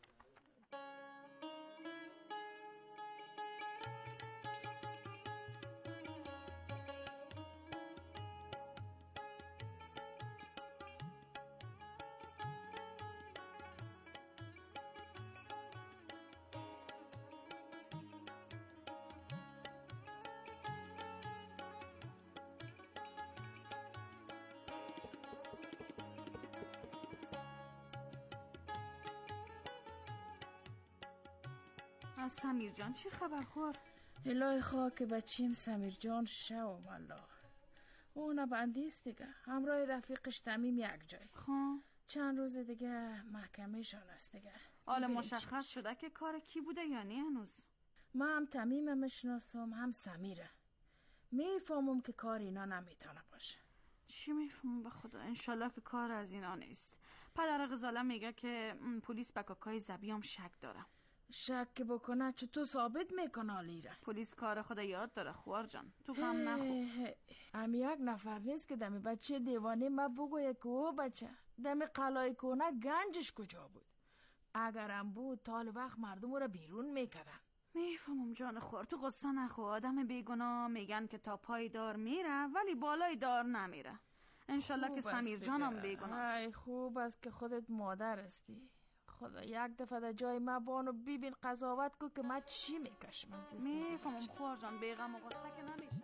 از سمیر جان چی خبر خور؟ الهی خاک بچیم سمیر جان شو والله. اون بندیست دیگه، همراه رفیقش تمیم یک جای. خب چند روز دیگه محکمه شان است دیگه. حالا مشخص شده که کار کی بوده یا نه هنوز؟ من هم تمیم میشناسم هم سمیره. میفهمم که کار اینا نمیتونه باشه. چی میفهمم به خدا؟ انشالله که کار از اینا نیست. پدر غزاله میگه که پلیس به کاکای زبیام شک داره. شک بکنه چطور ثابت میکنه لیره؟ پلیس کار خدا یاد داره خوار جان، تو غم نخور. هم یک نفر نیست که دمی بچه دیوانه ما بگویه که او بچه دمی قلای کنه گنجش کجا بود. اگرم بود تا وقت مردم رو بیرون میکردن. میفهمم جان خور، تو قصه نخو. آدم بیگناه میگن که تا پای دار میره ولی بالای دار نمیره. انشالله که سمیر جانم بیگناه است. ای خوب است که خودت مادر استی. خدا یک دفعه در جای ما بانو ببین قضاوت کو که من چی میکشم از دست. میفهمم خوار جان، بیغم و غصه که نمیشه.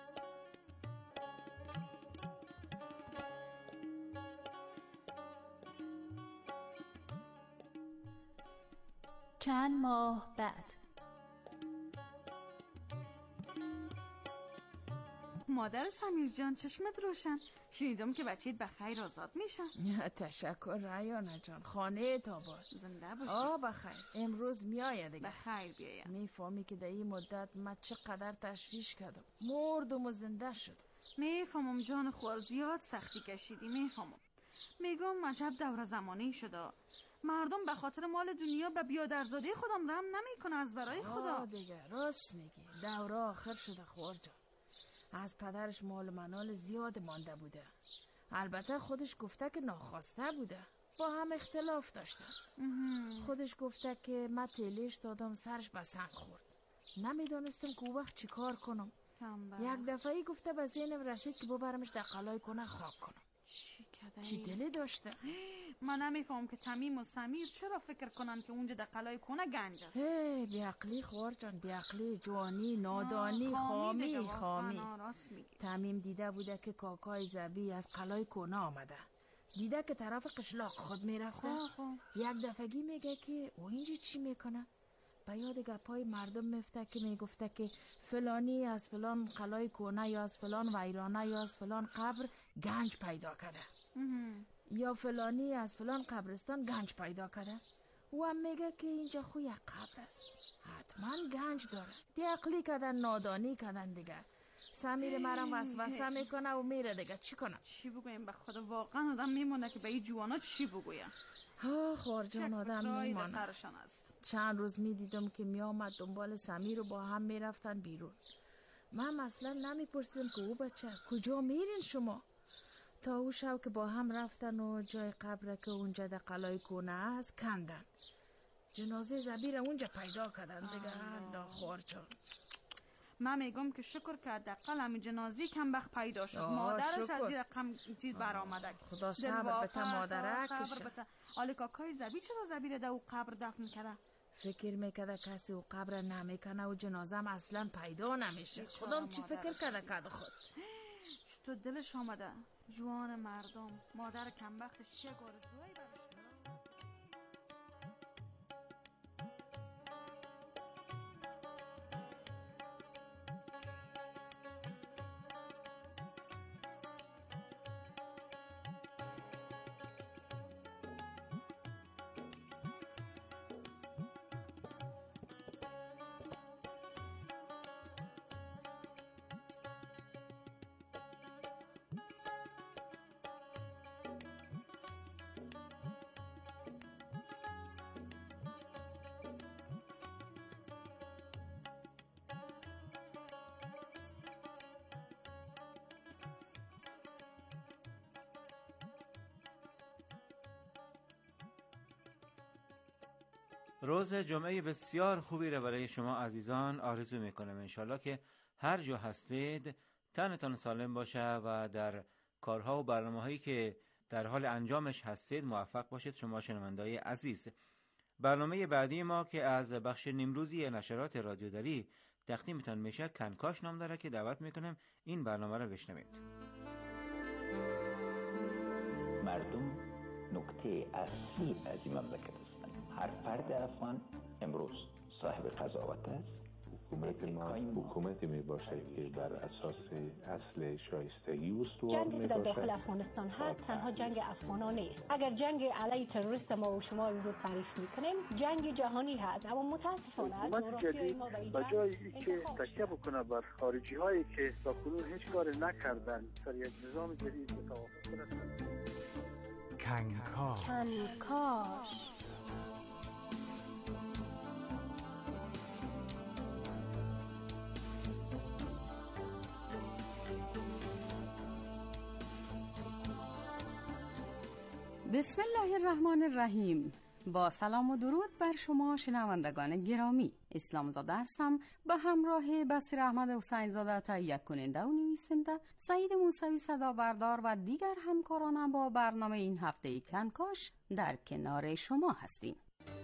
چند ماه بعد. مادر سمیر جان چشمت روشن. شنیدم که بچه‌ت بخیر آزاد میشن. تشکر ریانه جان، خانه تا باد. زنده باشی. آه بخیر، امروز میآید دیگه. بخیر بیاید. میفهمی که در این مدت من چقدر تشویش کردم، مردم و زنده شد. میفهمم جان خوار، زیاد سختی کشیدی. میفهمم. میگم عجب دور زمانی شده، مردم به خاطر مال دنیا به بیادرزاده خودم رحم نمیکنه از برای خدا. آه دیگه راست میگی، دوره آخر شده خوار جان. از پدرش مال منال زیاد مانده بوده. البته خودش گفته که ناخواسته بوده، با هم اختلاف داشتن. خودش گفته که من تیلیش دادم سرش به سنگ خورد. نمیدانستم که او وقت چی کار کنم. یک دفعه گفته به ذهنم رسید که ببرمش در قلای کنه خاک کنم. چی کده؟ چی دلی داشته؟ من نمیفهم که تمیم و سمیر چرا فکر کنن که اونجا در قلای کنه گنج است. هی بیعقلی خوار جان، بیعقلی، جوانی، نادانی، خامی خامی. تمیم دیده بوده که کاکای زبی از قلای کنه آمده، دیده که طرف قشلاق خود میرفته. یک دفعگی میگه که او اینجا چی میکنه؟ به یاد گپای مردم میفته که میگفته که فلانی از فلان قلای کنه یا از فلان ویرانه یا از فلان قبر گنج پیدا کرده، یا فلانی از فلان قبرستان گنج پیدا کرده. او هم میگه که اینجا خو یک قبر است، حتما گنج داره. بیعقلی کردن، نادانی کردن دیگه. سمیر مرم وسوسه میکنه و میره دیگه. چی کنم؟ چی بگویم به خدا؟ واقعا آدم میمونه که به این جوانا چی بگویم. ها خوار جان، آدم میمونه. سرشان است. چند روز میدیدم که میامد دنبال سمیر و با هم میرفتن بیرون. من اصلا نمیپرسیدم که او بچه کجا میرین شما. تا او شب که با هم رفتن و جای قبر که اونجا در قلعه کونه است کندن. جنازه زبیر اونجا پیدا کردن دیگه. الله خوارجان. من میگم که شکر که حداقل همین جنازی کم بخت پیدا شد. مادرش شکر. از زیر قم چیز برآمده. خدا صبر بته مادرک کشه. حالا کاکای زبیر چرا زبیر در او قبر دفن کرده؟ فکر میکرده کسی او قبر نمیکنه و جنازه هم اصلا پیدا نمیشه. خودم چی فکر کرده کرده خود؟ چطور دلش آمده جوان مردم. مادر کم بختش چه گارزوهایی برش. روز جمعه بسیار خوبی را برای شما عزیزان آرزو میکنم. انشالله که هر جا هستید تنتان سالم باشه و در کارها و برنامه هایی که در حال انجامش هستید موفق باشید شما شنونده‌های عزیز. برنامه بعدی ما که از بخش نیمروزی نشرات رادیو دری تقدیمتان میشه کنکاش نام داره که دعوت میکنم این برنامه را بشنوید. مردم نکته اصلی از این مملکت هستند. هر فرد افغان امروز صاحب قضاوت است. حکومت ما حکومتی می باشد که بر اساس اصل شایستگی استوار می جنگی در باشد. داخل افغانستان هست تنها جنگ افغانان نیست. اگر جنگ علیه تروریست ما و شما امروز تعریف میکنیم جنگ جهانی هست، اما متاسفانه حکومت جدید به جای که تکیه بکنه بر خارجی هایی که تا کنون هیچ کاری نکردن سر یک نظام جدید توافق کنند. کنکاش کنکاش بسم الله الرحمن الرحیم. با سلام و درود بر شما شنوندگان گرامی، اسلام زاده هستم به همراه بصیر احمد حسین زاده تهیه کننده و نویسنده، سعید موسوی صدا بردار و دیگر همکارانم با برنامه این هفته کنکاش در کنار شما هستیم.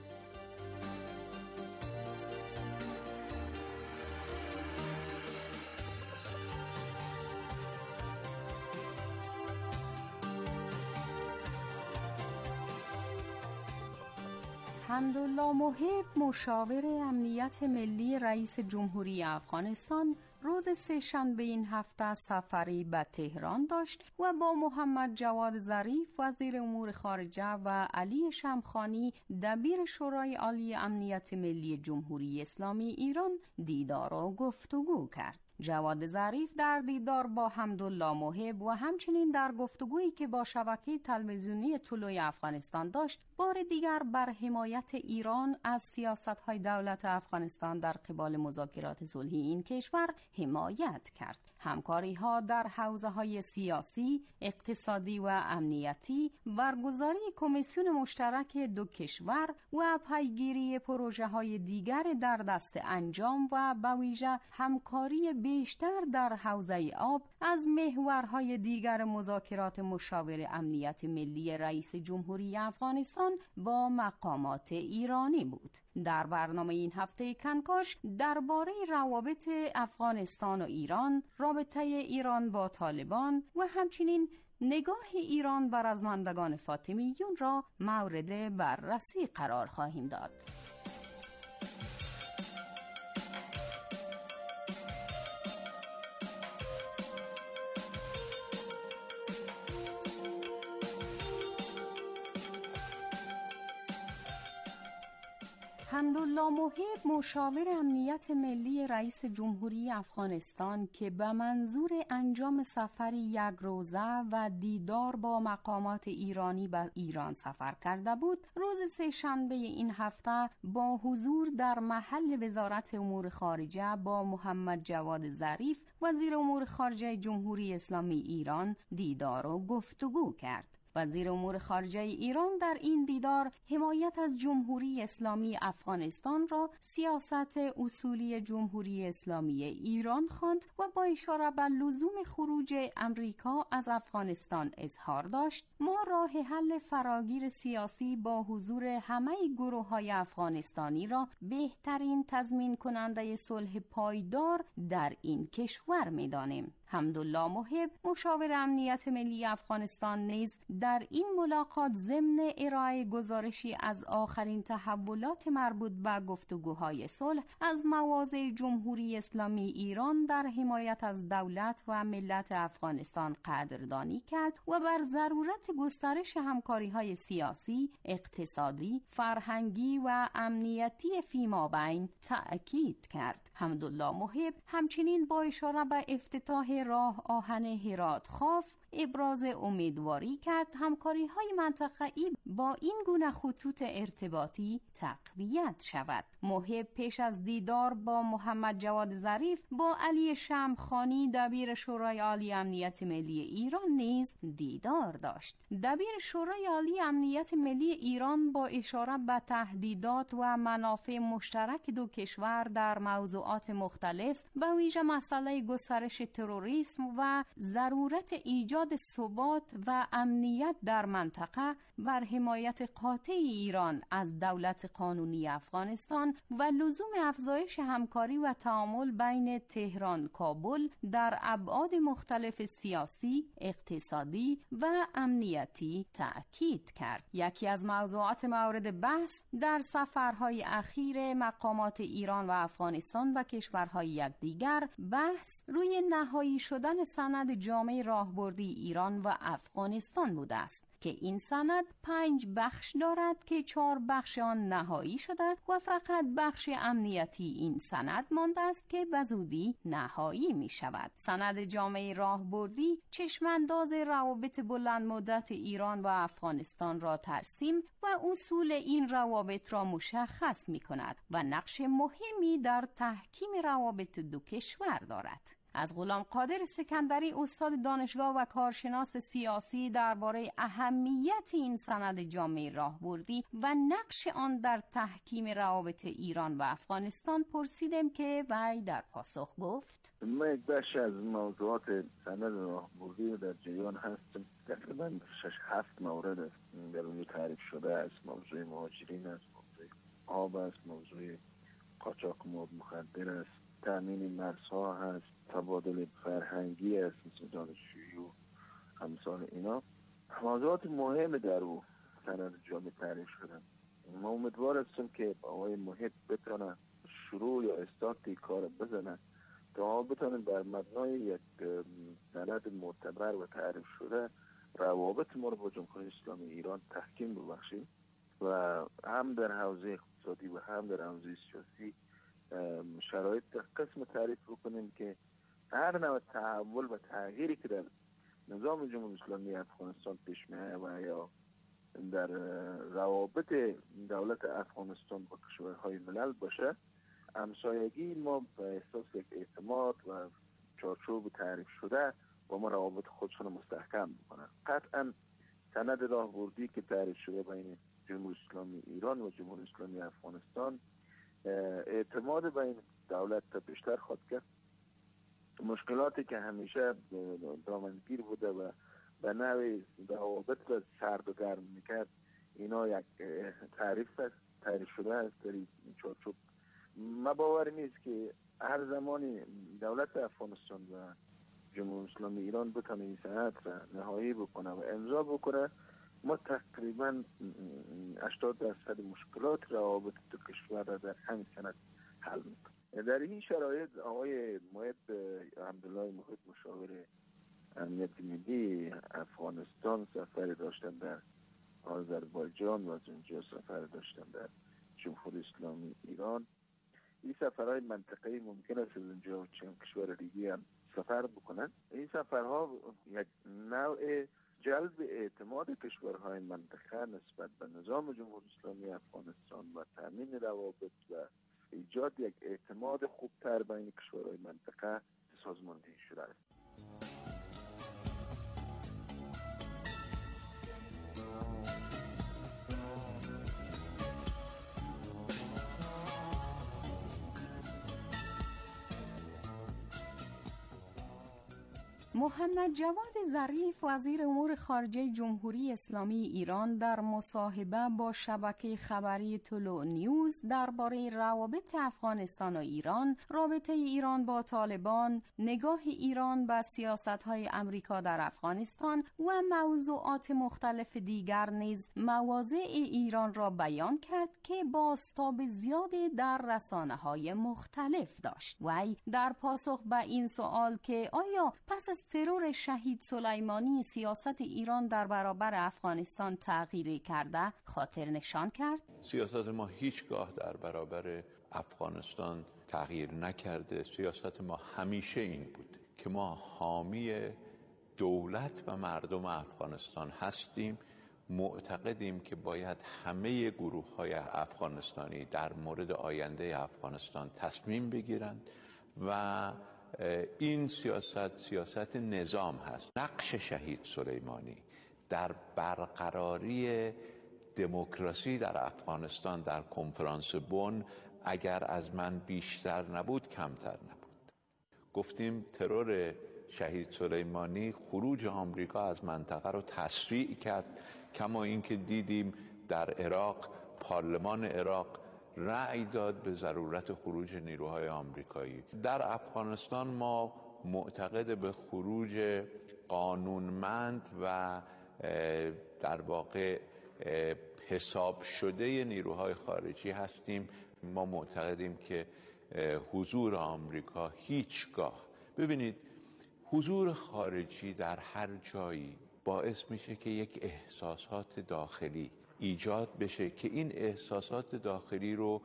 حمدالله محب مشاور امنیت ملی رئیس جمهوری افغانستان روز سه‌شنبه این هفته سفری به تهران داشت و با محمد جواد ظریف وزیر امور خارجه و علی شمخانی دبیر شورای عالی امنیت ملی جمهوری اسلامی ایران دیدار و گفتگو کرد. جواد ظریف در دیدار با حمدالله محب و همچنین در گفتگویی که با شبکه تلویزیونی طلوع افغانستان داشت بار دیگر بر حمایت ایران از سیاست‌های دولت افغانستان در قبال مذاکرات صلحی این کشور حمایت کرد. همکاری‌ها در حوزه‌های سیاسی، اقتصادی و امنیتی، برگزاری کمیسیون مشترک دو کشور و پیگیری پروژه‌های دیگر در دست انجام و به ویژه همکاری بیشتر در حوزه آب از محورهای دیگر مذاکرات مشاور امنیت ملی رئیس جمهوری افغانستان با مقامات ایرانی بود. در برنامه این هفته کنکاش درباره روابط افغانستان و ایران، رابطه ایران با طالبان و همچنین نگاه ایران بر رزمندگان فاطمیون را مورد بررسی قرار خواهیم داد. حمدالله محب مشاور امنیت ملی رئیس جمهوری افغانستان که به منظور انجام سفری یک روزه و دیدار با مقامات ایرانی به ایران سفر کرده بود، روز سه شنبه این هفته با حضور در محل وزارت امور خارجه با محمد جواد ظریف وزیر امور خارجه جمهوری اسلامی ایران دیدار و گفتگو کرد. وزیر امور خارجه ایران در این دیدار حمایت از جمهوری اسلامی افغانستان را سیاست اصولی جمهوری اسلامی ایران خواند و با اشاره به لزوم خروج امریکا از افغانستان اظهار داشت ما راه حل فراگیر سیاسی با حضور همه گروه‌های افغانستانی را بهترین تضمین کننده صلح پایدار در این کشور می‌دانیم. حمدالله محب مشاور امنیت ملی افغانستان نیز در این ملاقات ضمن ارائه گزارشی از آخرین تحولات مربوط به گفتگوهای صلح از مواضع جمهوری اسلامی ایران در حمایت از دولت و ملت افغانستان قدردانی کرد و بر ضرورت گسترش همکاری‌های سیاسی، اقتصادی، فرهنگی و امنیتی فیمابین تأکید کرد. حمدالله محب همچنین با اشاره به افتتاح راه آهن هرات خاف ابراز امیدواری کرد همکاری‌های منطقه‌ای با این گونه خطوط ارتباطی تقویت شود. محب پیش از دیدار با محمد جواد ظریف با علی شمخانی دبیر شورای عالی امنیت ملی ایران نیز دیدار داشت. دبیر شورای عالی امنیت ملی ایران با اشاره به تهدیدات و منافع مشترک دو کشور در موضوعات مختلف به ویژه مسئله گسترش تروریسم و ضرورت ایجاد ثبات و امنیت در منطقه بر حمایت قاطع ایران از دولت قانونی افغانستان و لزوم افزایش همکاری و تعامل بین تهران کابل در ابعاد مختلف سیاسی، اقتصادی و امنیتی تأکید کرد. یکی از موضوعات مورد بحث در سفرهای اخیر مقامات ایران و افغانستان و کشورهای یکدیگر بحث روی نهایی شدن سند جامع راهبردی ایران و افغانستان بوده است که این سند پنج بخش دارد که چهار بخش آن نهایی شده و فقط بخش امنیتی این سند مانده است که به زودی نهایی می شود. سند جامع راهبردی چشمانداز روابط بلند مدت ایران و افغانستان را ترسیم و اصول این روابط را مشخص می کند و نقش مهمی در تحکیم روابط دو کشور دارد. از غلام قادر سکندری استاد دانشگاه و کارشناس سیاسی درباره اهمیت این سند جامع راهبردی و نقش آن در تحکیم روابط ایران و افغانستان پرسیدم که وی در پاسخ گفت: ما یک بخش از موضوعات سند راهبردی در جریان هستیم. تقریبا شش هفت مورد است در اون تعریف شده است. موضوع مهاجرین است، موضوع آب است، موضوع قاچاق مواد مخدر است، تامین مرزها هست، تبادل فرهنگی است مثل دانشجویی و امثال اینا. موضوعات مهم در او سند جامع تعریف شدن. ما امیدوار هستیم که آقای محب بتونه شروع یا استارت کار بزنه تا بتونه بر مبنای یک سند معتبر و تعریف شده روابط ما رو با جمهوری اسلامی ایران تحکیم ببخشیم و هم در حوزه اقتصادی و هم در حوزه سیاسی شرایط قسم تعریف بکنیم که هر نوع تحول و تغییری که در نظام جمهوری اسلامی افغانستان پیش میاد و یا در روابط دولت افغانستان با کشورهای ملل باشه، همسایگی ما به احساس یک اعتماد و چارچوب تعریف شده با ما روابط خودشون مستحکم بکنن. قطعا سند راهبردی که تعریف شده بین جمهوری اسلامی ایران و جمهوری اسلامی افغانستان اعتماد بین دولت تا بیشتر خواهد کرد. مشکلاتی که همیشه دامنگیر بوده و به نوعی روابط را سرد و گرم میکرد، اینا یک تعریف است، تعریف شده است در این چارچوب. ما باور نیست که هر زمانی دولت افغانستان و جمهوری اسلامی ایران بتونه این سند را نهایی بکنه و امضا بکنه، ما تقریبا هشتاد درصد مشکلات روابط دو کشور را در همین سند حل میکنه. در این شرایط آقای محب حمدالله محب مشاور امنیت ملی افغانستان سفر داشتن در آذربایجان و از اونجا سفر داشتن در جمهوری اسلامی ایران، این سفرهای منطقه‌ای ممکن است از اینجا چند کشور دیگه هم سفر بکنن. این سفرها یک نوع جلب اعتماد کشورهای منطقه نسبت به نظام جمهوری اسلامی افغانستان و تامین روابط و ایجاد یک اعتماد خوبتر بین کشورهای منطقه سازماندهی شده است. محمد جواد ظریف وزیر امور خارجه جمهوری اسلامی ایران در مصاحبه با شبکه خبری طلوع نیوز درباره روابط افغانستان و ایران، رابطه ایران با طالبان، نگاه ایران به سیاست‌های امریکا در افغانستان و موضوعات مختلف دیگر نیز مواضع ایران را بیان کرد که بازتاب زیادی در رسانه‌های مختلف داشت. وی در پاسخ به این سوال که آیا پس از ترور شهید سلیمانی سیاست ایران در برابر افغانستان تغییری کرده، خاطر نشان کرد سیاست ما هیچگاه در برابر افغانستان تغییر نکرده. سیاست ما همیشه این بود که ما حامی دولت و مردم افغانستان هستیم. معتقدیم که باید همه گروه‌های افغانستانی در مورد آینده افغانستان تصمیم بگیرند و این سیاست سیاست نظام هست. نقش شهید سلیمانی در برقراری دموکراسی در افغانستان در کنفرانس بن اگر از من بیشتر نبود کمتر نبود. گفتیم ترور شهید سلیمانی خروج آمریکا از منطقه رو تسریع کرد، کما اینکه دیدیم در عراق پارلمان عراق رأی داد به ضرورت خروج نیروهای آمریکایی. در افغانستان ما معتقد به خروج قانونمند و در واقع حساب شده نیروهای خارجی هستیم. ما معتقدیم که حضور آمریکا هیچگاه، ببینید حضور خارجی در هر جایی باعث میشه که یک احساسات داخلی ایجاد بشه که این احساسات داخلی رو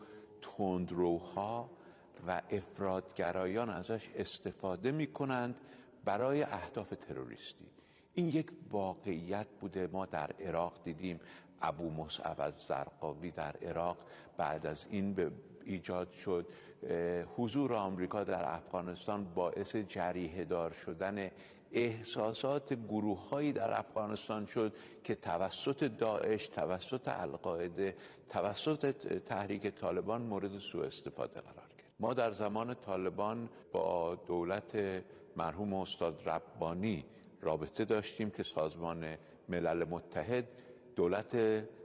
تندروها و افراطگرایان ازش استفاده میکنند برای اهداف تروریستی. این یک واقعیت بوده. ما در عراق دیدیم ابو مصعب الزرقاوی در عراق بعد از این به ایجاد شد. حضور آمریکا در افغانستان باعث جریحه دار شدن احساسات گروه‌هایی در افغانستان شد که توسط داعش، توسط القاعده، توسط تحریک طالبان مورد سوء استفاده قرار گرفت. ما در زمان طالبان با دولت مرحوم استاد ربانی رابطه داشتیم که سازمان ملل متحد دولت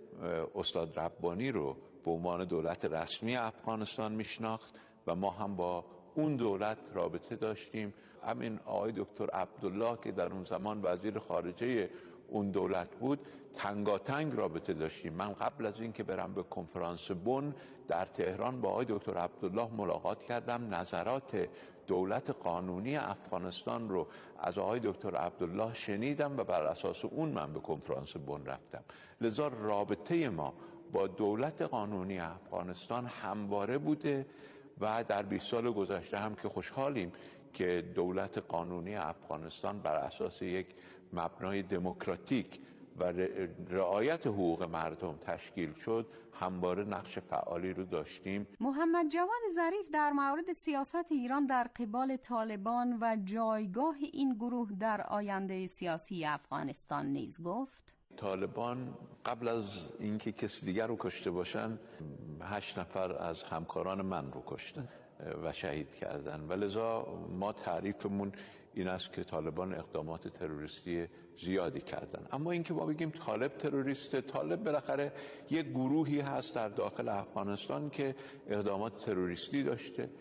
استاد ربانی رو به عنوان دولت رسمی افغانستان میشناخت و ما هم با اون دولت رابطه داشتیم. همین آقای دکتر عبدالله که در اون زمان وزیر خارجه اون دولت بود تنگاتنگ رابطه داشتیم. من قبل از این که برم به کنفرانس بن در تهران با آقای دکتر عبدالله ملاقات کردم، نظرات دولت قانونی افغانستان رو از آقای دکتر عبدالله شنیدم و بر اساس اون من به کنفرانس بن رفتم. لذا رابطه ما با دولت قانونی افغانستان همواره بوده و در بیست سال گذشته هم که خوشحالیم که دولت قانونی افغانستان بر اساس یک مبنای دموکراتیک و رعایت حقوق مردم تشکیل شد، همواره نقش فعالی رو داشتیم. محمد جواد ظریف در مورد سیاست ایران در قبال طالبان و جایگاه این گروه در آینده سیاسی افغانستان نیز گفت طالبان قبل از اینکه کسی دیگر رو کشته باشن هشت نفر از همکاران من رو کشتن و شهید کردن و لذا ما تعریفمون این است که طالبان اقدامات تروریستی زیادی کردن. اما اینکه ما بگیم طالب تروریسته، طالب بالاخره یک گروهی هست در داخل افغانستان که اقدامات تروریستی داشته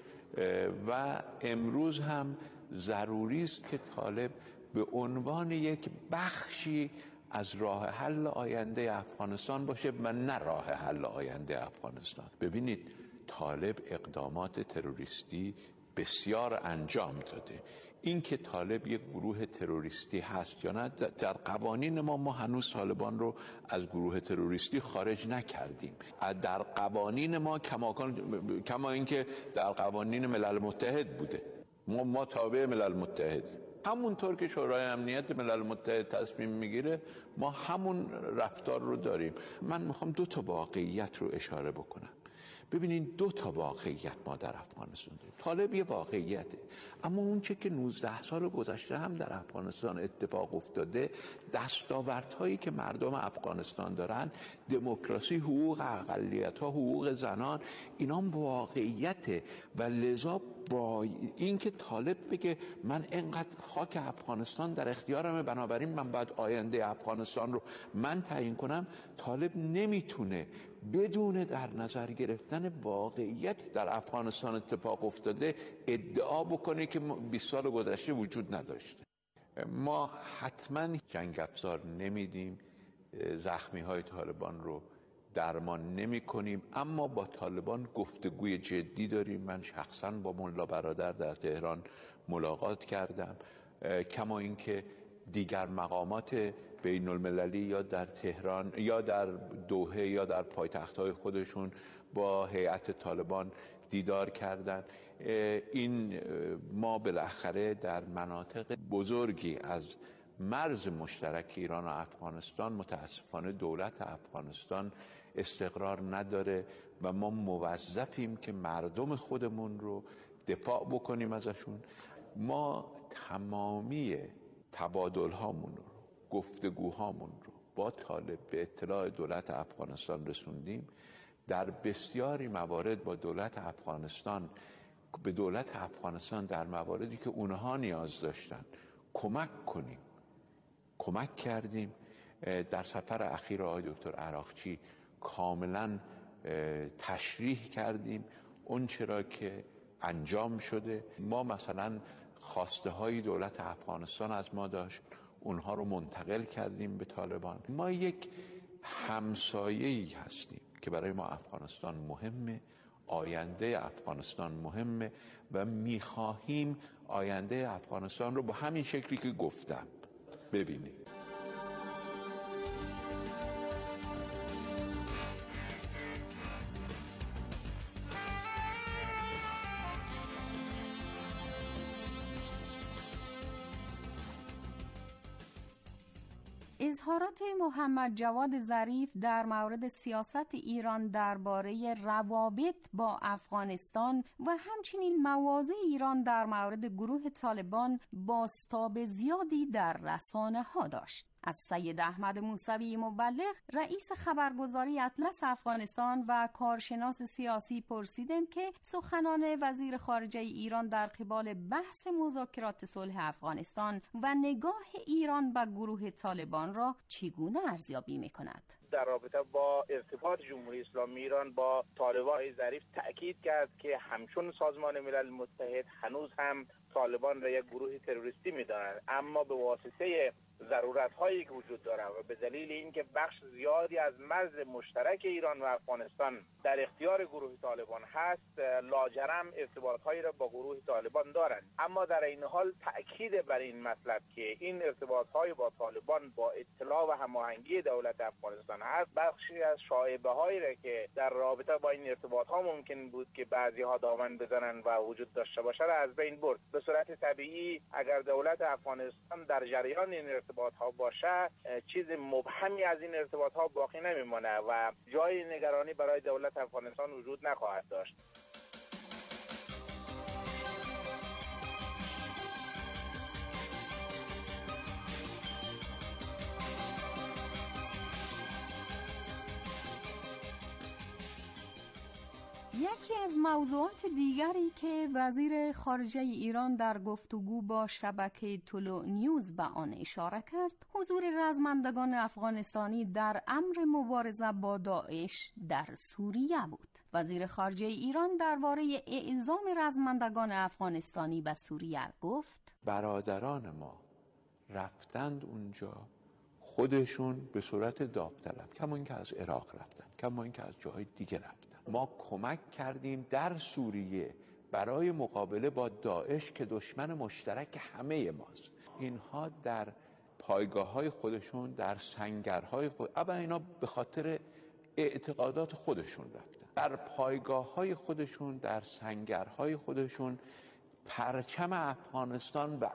و امروز هم ضروری است که طالب به عنوان یک بخشی از راه حل آینده افغانستان باشه و نه راه حل آینده افغانستان. ببینید طالب اقدامات تروریستی بسیار انجام داده. این که طالب یک گروه تروریستی هست یا نه، در قوانین ما ما هنوز طالبان رو از گروه تروریستی خارج نکردیم. در قوانین ما کماکان کما اینکه در قوانین ملل متحد بوده، ما ما تابع ملل متحدیم. همونطور که شورای امنیت ملل متحد تصمیم میگیره ما همون رفتار رو داریم. من میخوام دو تا واقعیت رو اشاره بکنم. ببینین دو تا واقعیت ما در افغانستان داریم. طالب یه واقعیته، اما اون چه که نوزده سال گذشته هم در افغانستان اتفاق افتاده، دستاوردهایی که مردم افغانستان دارن، دموکراسی، حقوق اقلیت‌ها، حقوق زنان، اینا واقعیته. و لذا با اینکه طالب بگه من اینقدر خاک افغانستان در اختیارمه، بنابراین من باید آینده افغانستان رو من تعیین کنم، طالب نمیتونه بدون در نظر گرفتن واقعیت در افغانستان اتفاق افتاده ادعا بکنه که بیست سال گذشته وجود نداشته. ما حتما جنگ افزار نمیدیم، زخمی های طالبان رو درمان نمی کنیم، اما با طالبان گفتگوی جدی داریم. من شخصا با ملا برادر در تهران ملاقات کردم، کما اینکه دیگر مقامات بین المللی یا در تهران یا در دوحه یا در پایتخت‌های خودشون با هیئت طالبان دیدار کردند. این ما بالاخره در مناطق بزرگی از مرز مشترک ایران و افغانستان متاسفانه دولت افغانستان استقرار نداره و ما موظفیم که مردم خودمون رو دفاع بکنیم ازشون. ما تمامی تبادل هامون رو، گفتگوهامون رو با طالب به اطلاع دولت افغانستان رسوندیم. در بسیاری موارد با دولت افغانستان به دولت افغانستان در مواردی که اونها نیاز داشتن کمک کنیم کمک کردیم. در سفر اخیر آقای دکتر عراقچی کاملا تشریح کردیم اون چرا که انجام شده. ما مثلا خواسته های دولت افغانستان از ما داشت، اونها رو منتقل کردیم به طالبان. ما یک همسایه‌ای هستیم که برای ما افغانستان مهمه، آینده افغانستان مهمه و میخواهیم آینده افغانستان رو با همین شکلی که گفتم ببینیم. اظهارات محمد جواد ظریف در مورد سیاست ایران درباره روابط با افغانستان و همچنین مواضع ایران در مورد گروه طالبان بازتاب زیادی در رسانه ها داشت. از سید احمد موسوی مبلغ رئیس خبرگزاری اطلس افغانستان و کارشناس سیاسی پرسیدم که سخنان وزیر خارجه ایران در قبال بحث مذاکرات صلح افغانستان و نگاه ایران به گروه طالبان را چگونه ارزیابی می‌کند. در رابطه با ارتباط جمهوری اسلامی ایران با طالبان ظریف تأکید کرد که همچون سازمان ملل متحد هنوز هم طالبان را یک گروه تروریستی می‌دانند، اما به واسطه ضرورت هایی که وجود داره و به دلیل اینکه بخش زیادی از مرز مشترک ایران و افغانستان در اختیار گروه طالبان هست، لاجرم ارتباط هایی را با گروه طالبان دارند. اما در این حال تأکید بر این مطلب که این ارتباط های با طالبان با اطلاع و هماهنگی دولت افغانستان هست، بخشی از شایبه هایی را که در رابطه با این ارتباط ها ممکن بود که بعضی ها دامن بزنن و وجود داشته باشه را از بین برد. به صورت طبیعی اگر دولت افغانستان در جریان این ارتباط ها باشه، چیز مبهمی از این ارتباط ها باقی نمیمونه و جای نگرانی برای دولت افغانستان وجود نخواهد داشت. یکی از موضوعات دیگری که وزیر خارجه ایران در گفتگو با شبکه طلوع نیوز به آن اشاره کرد، حضور رزمندگان افغانستانی در امر مبارزه با داعش در سوریه بود. وزیر خارجه ایران درباره اعزام رزمندگان افغانستانی به سوریه گفت: برادران ما رفتند اونجا خودشون به صورت داوطلب، کما اینکه از عراق رفتن، کما اینکه از جاهای دیگه رفتن. ما کمک کردیم در سوریه برای مقابله با داعش که دشمن مشترک همه ماست. اینها در پایگاه‌های خودشون، در سنگرهای خود، اما اینا به خاطر اعتقادات خودشون رفتن. در پایگاه‌های خودشون، در سنگرهای خودشون پرچم افغانستان و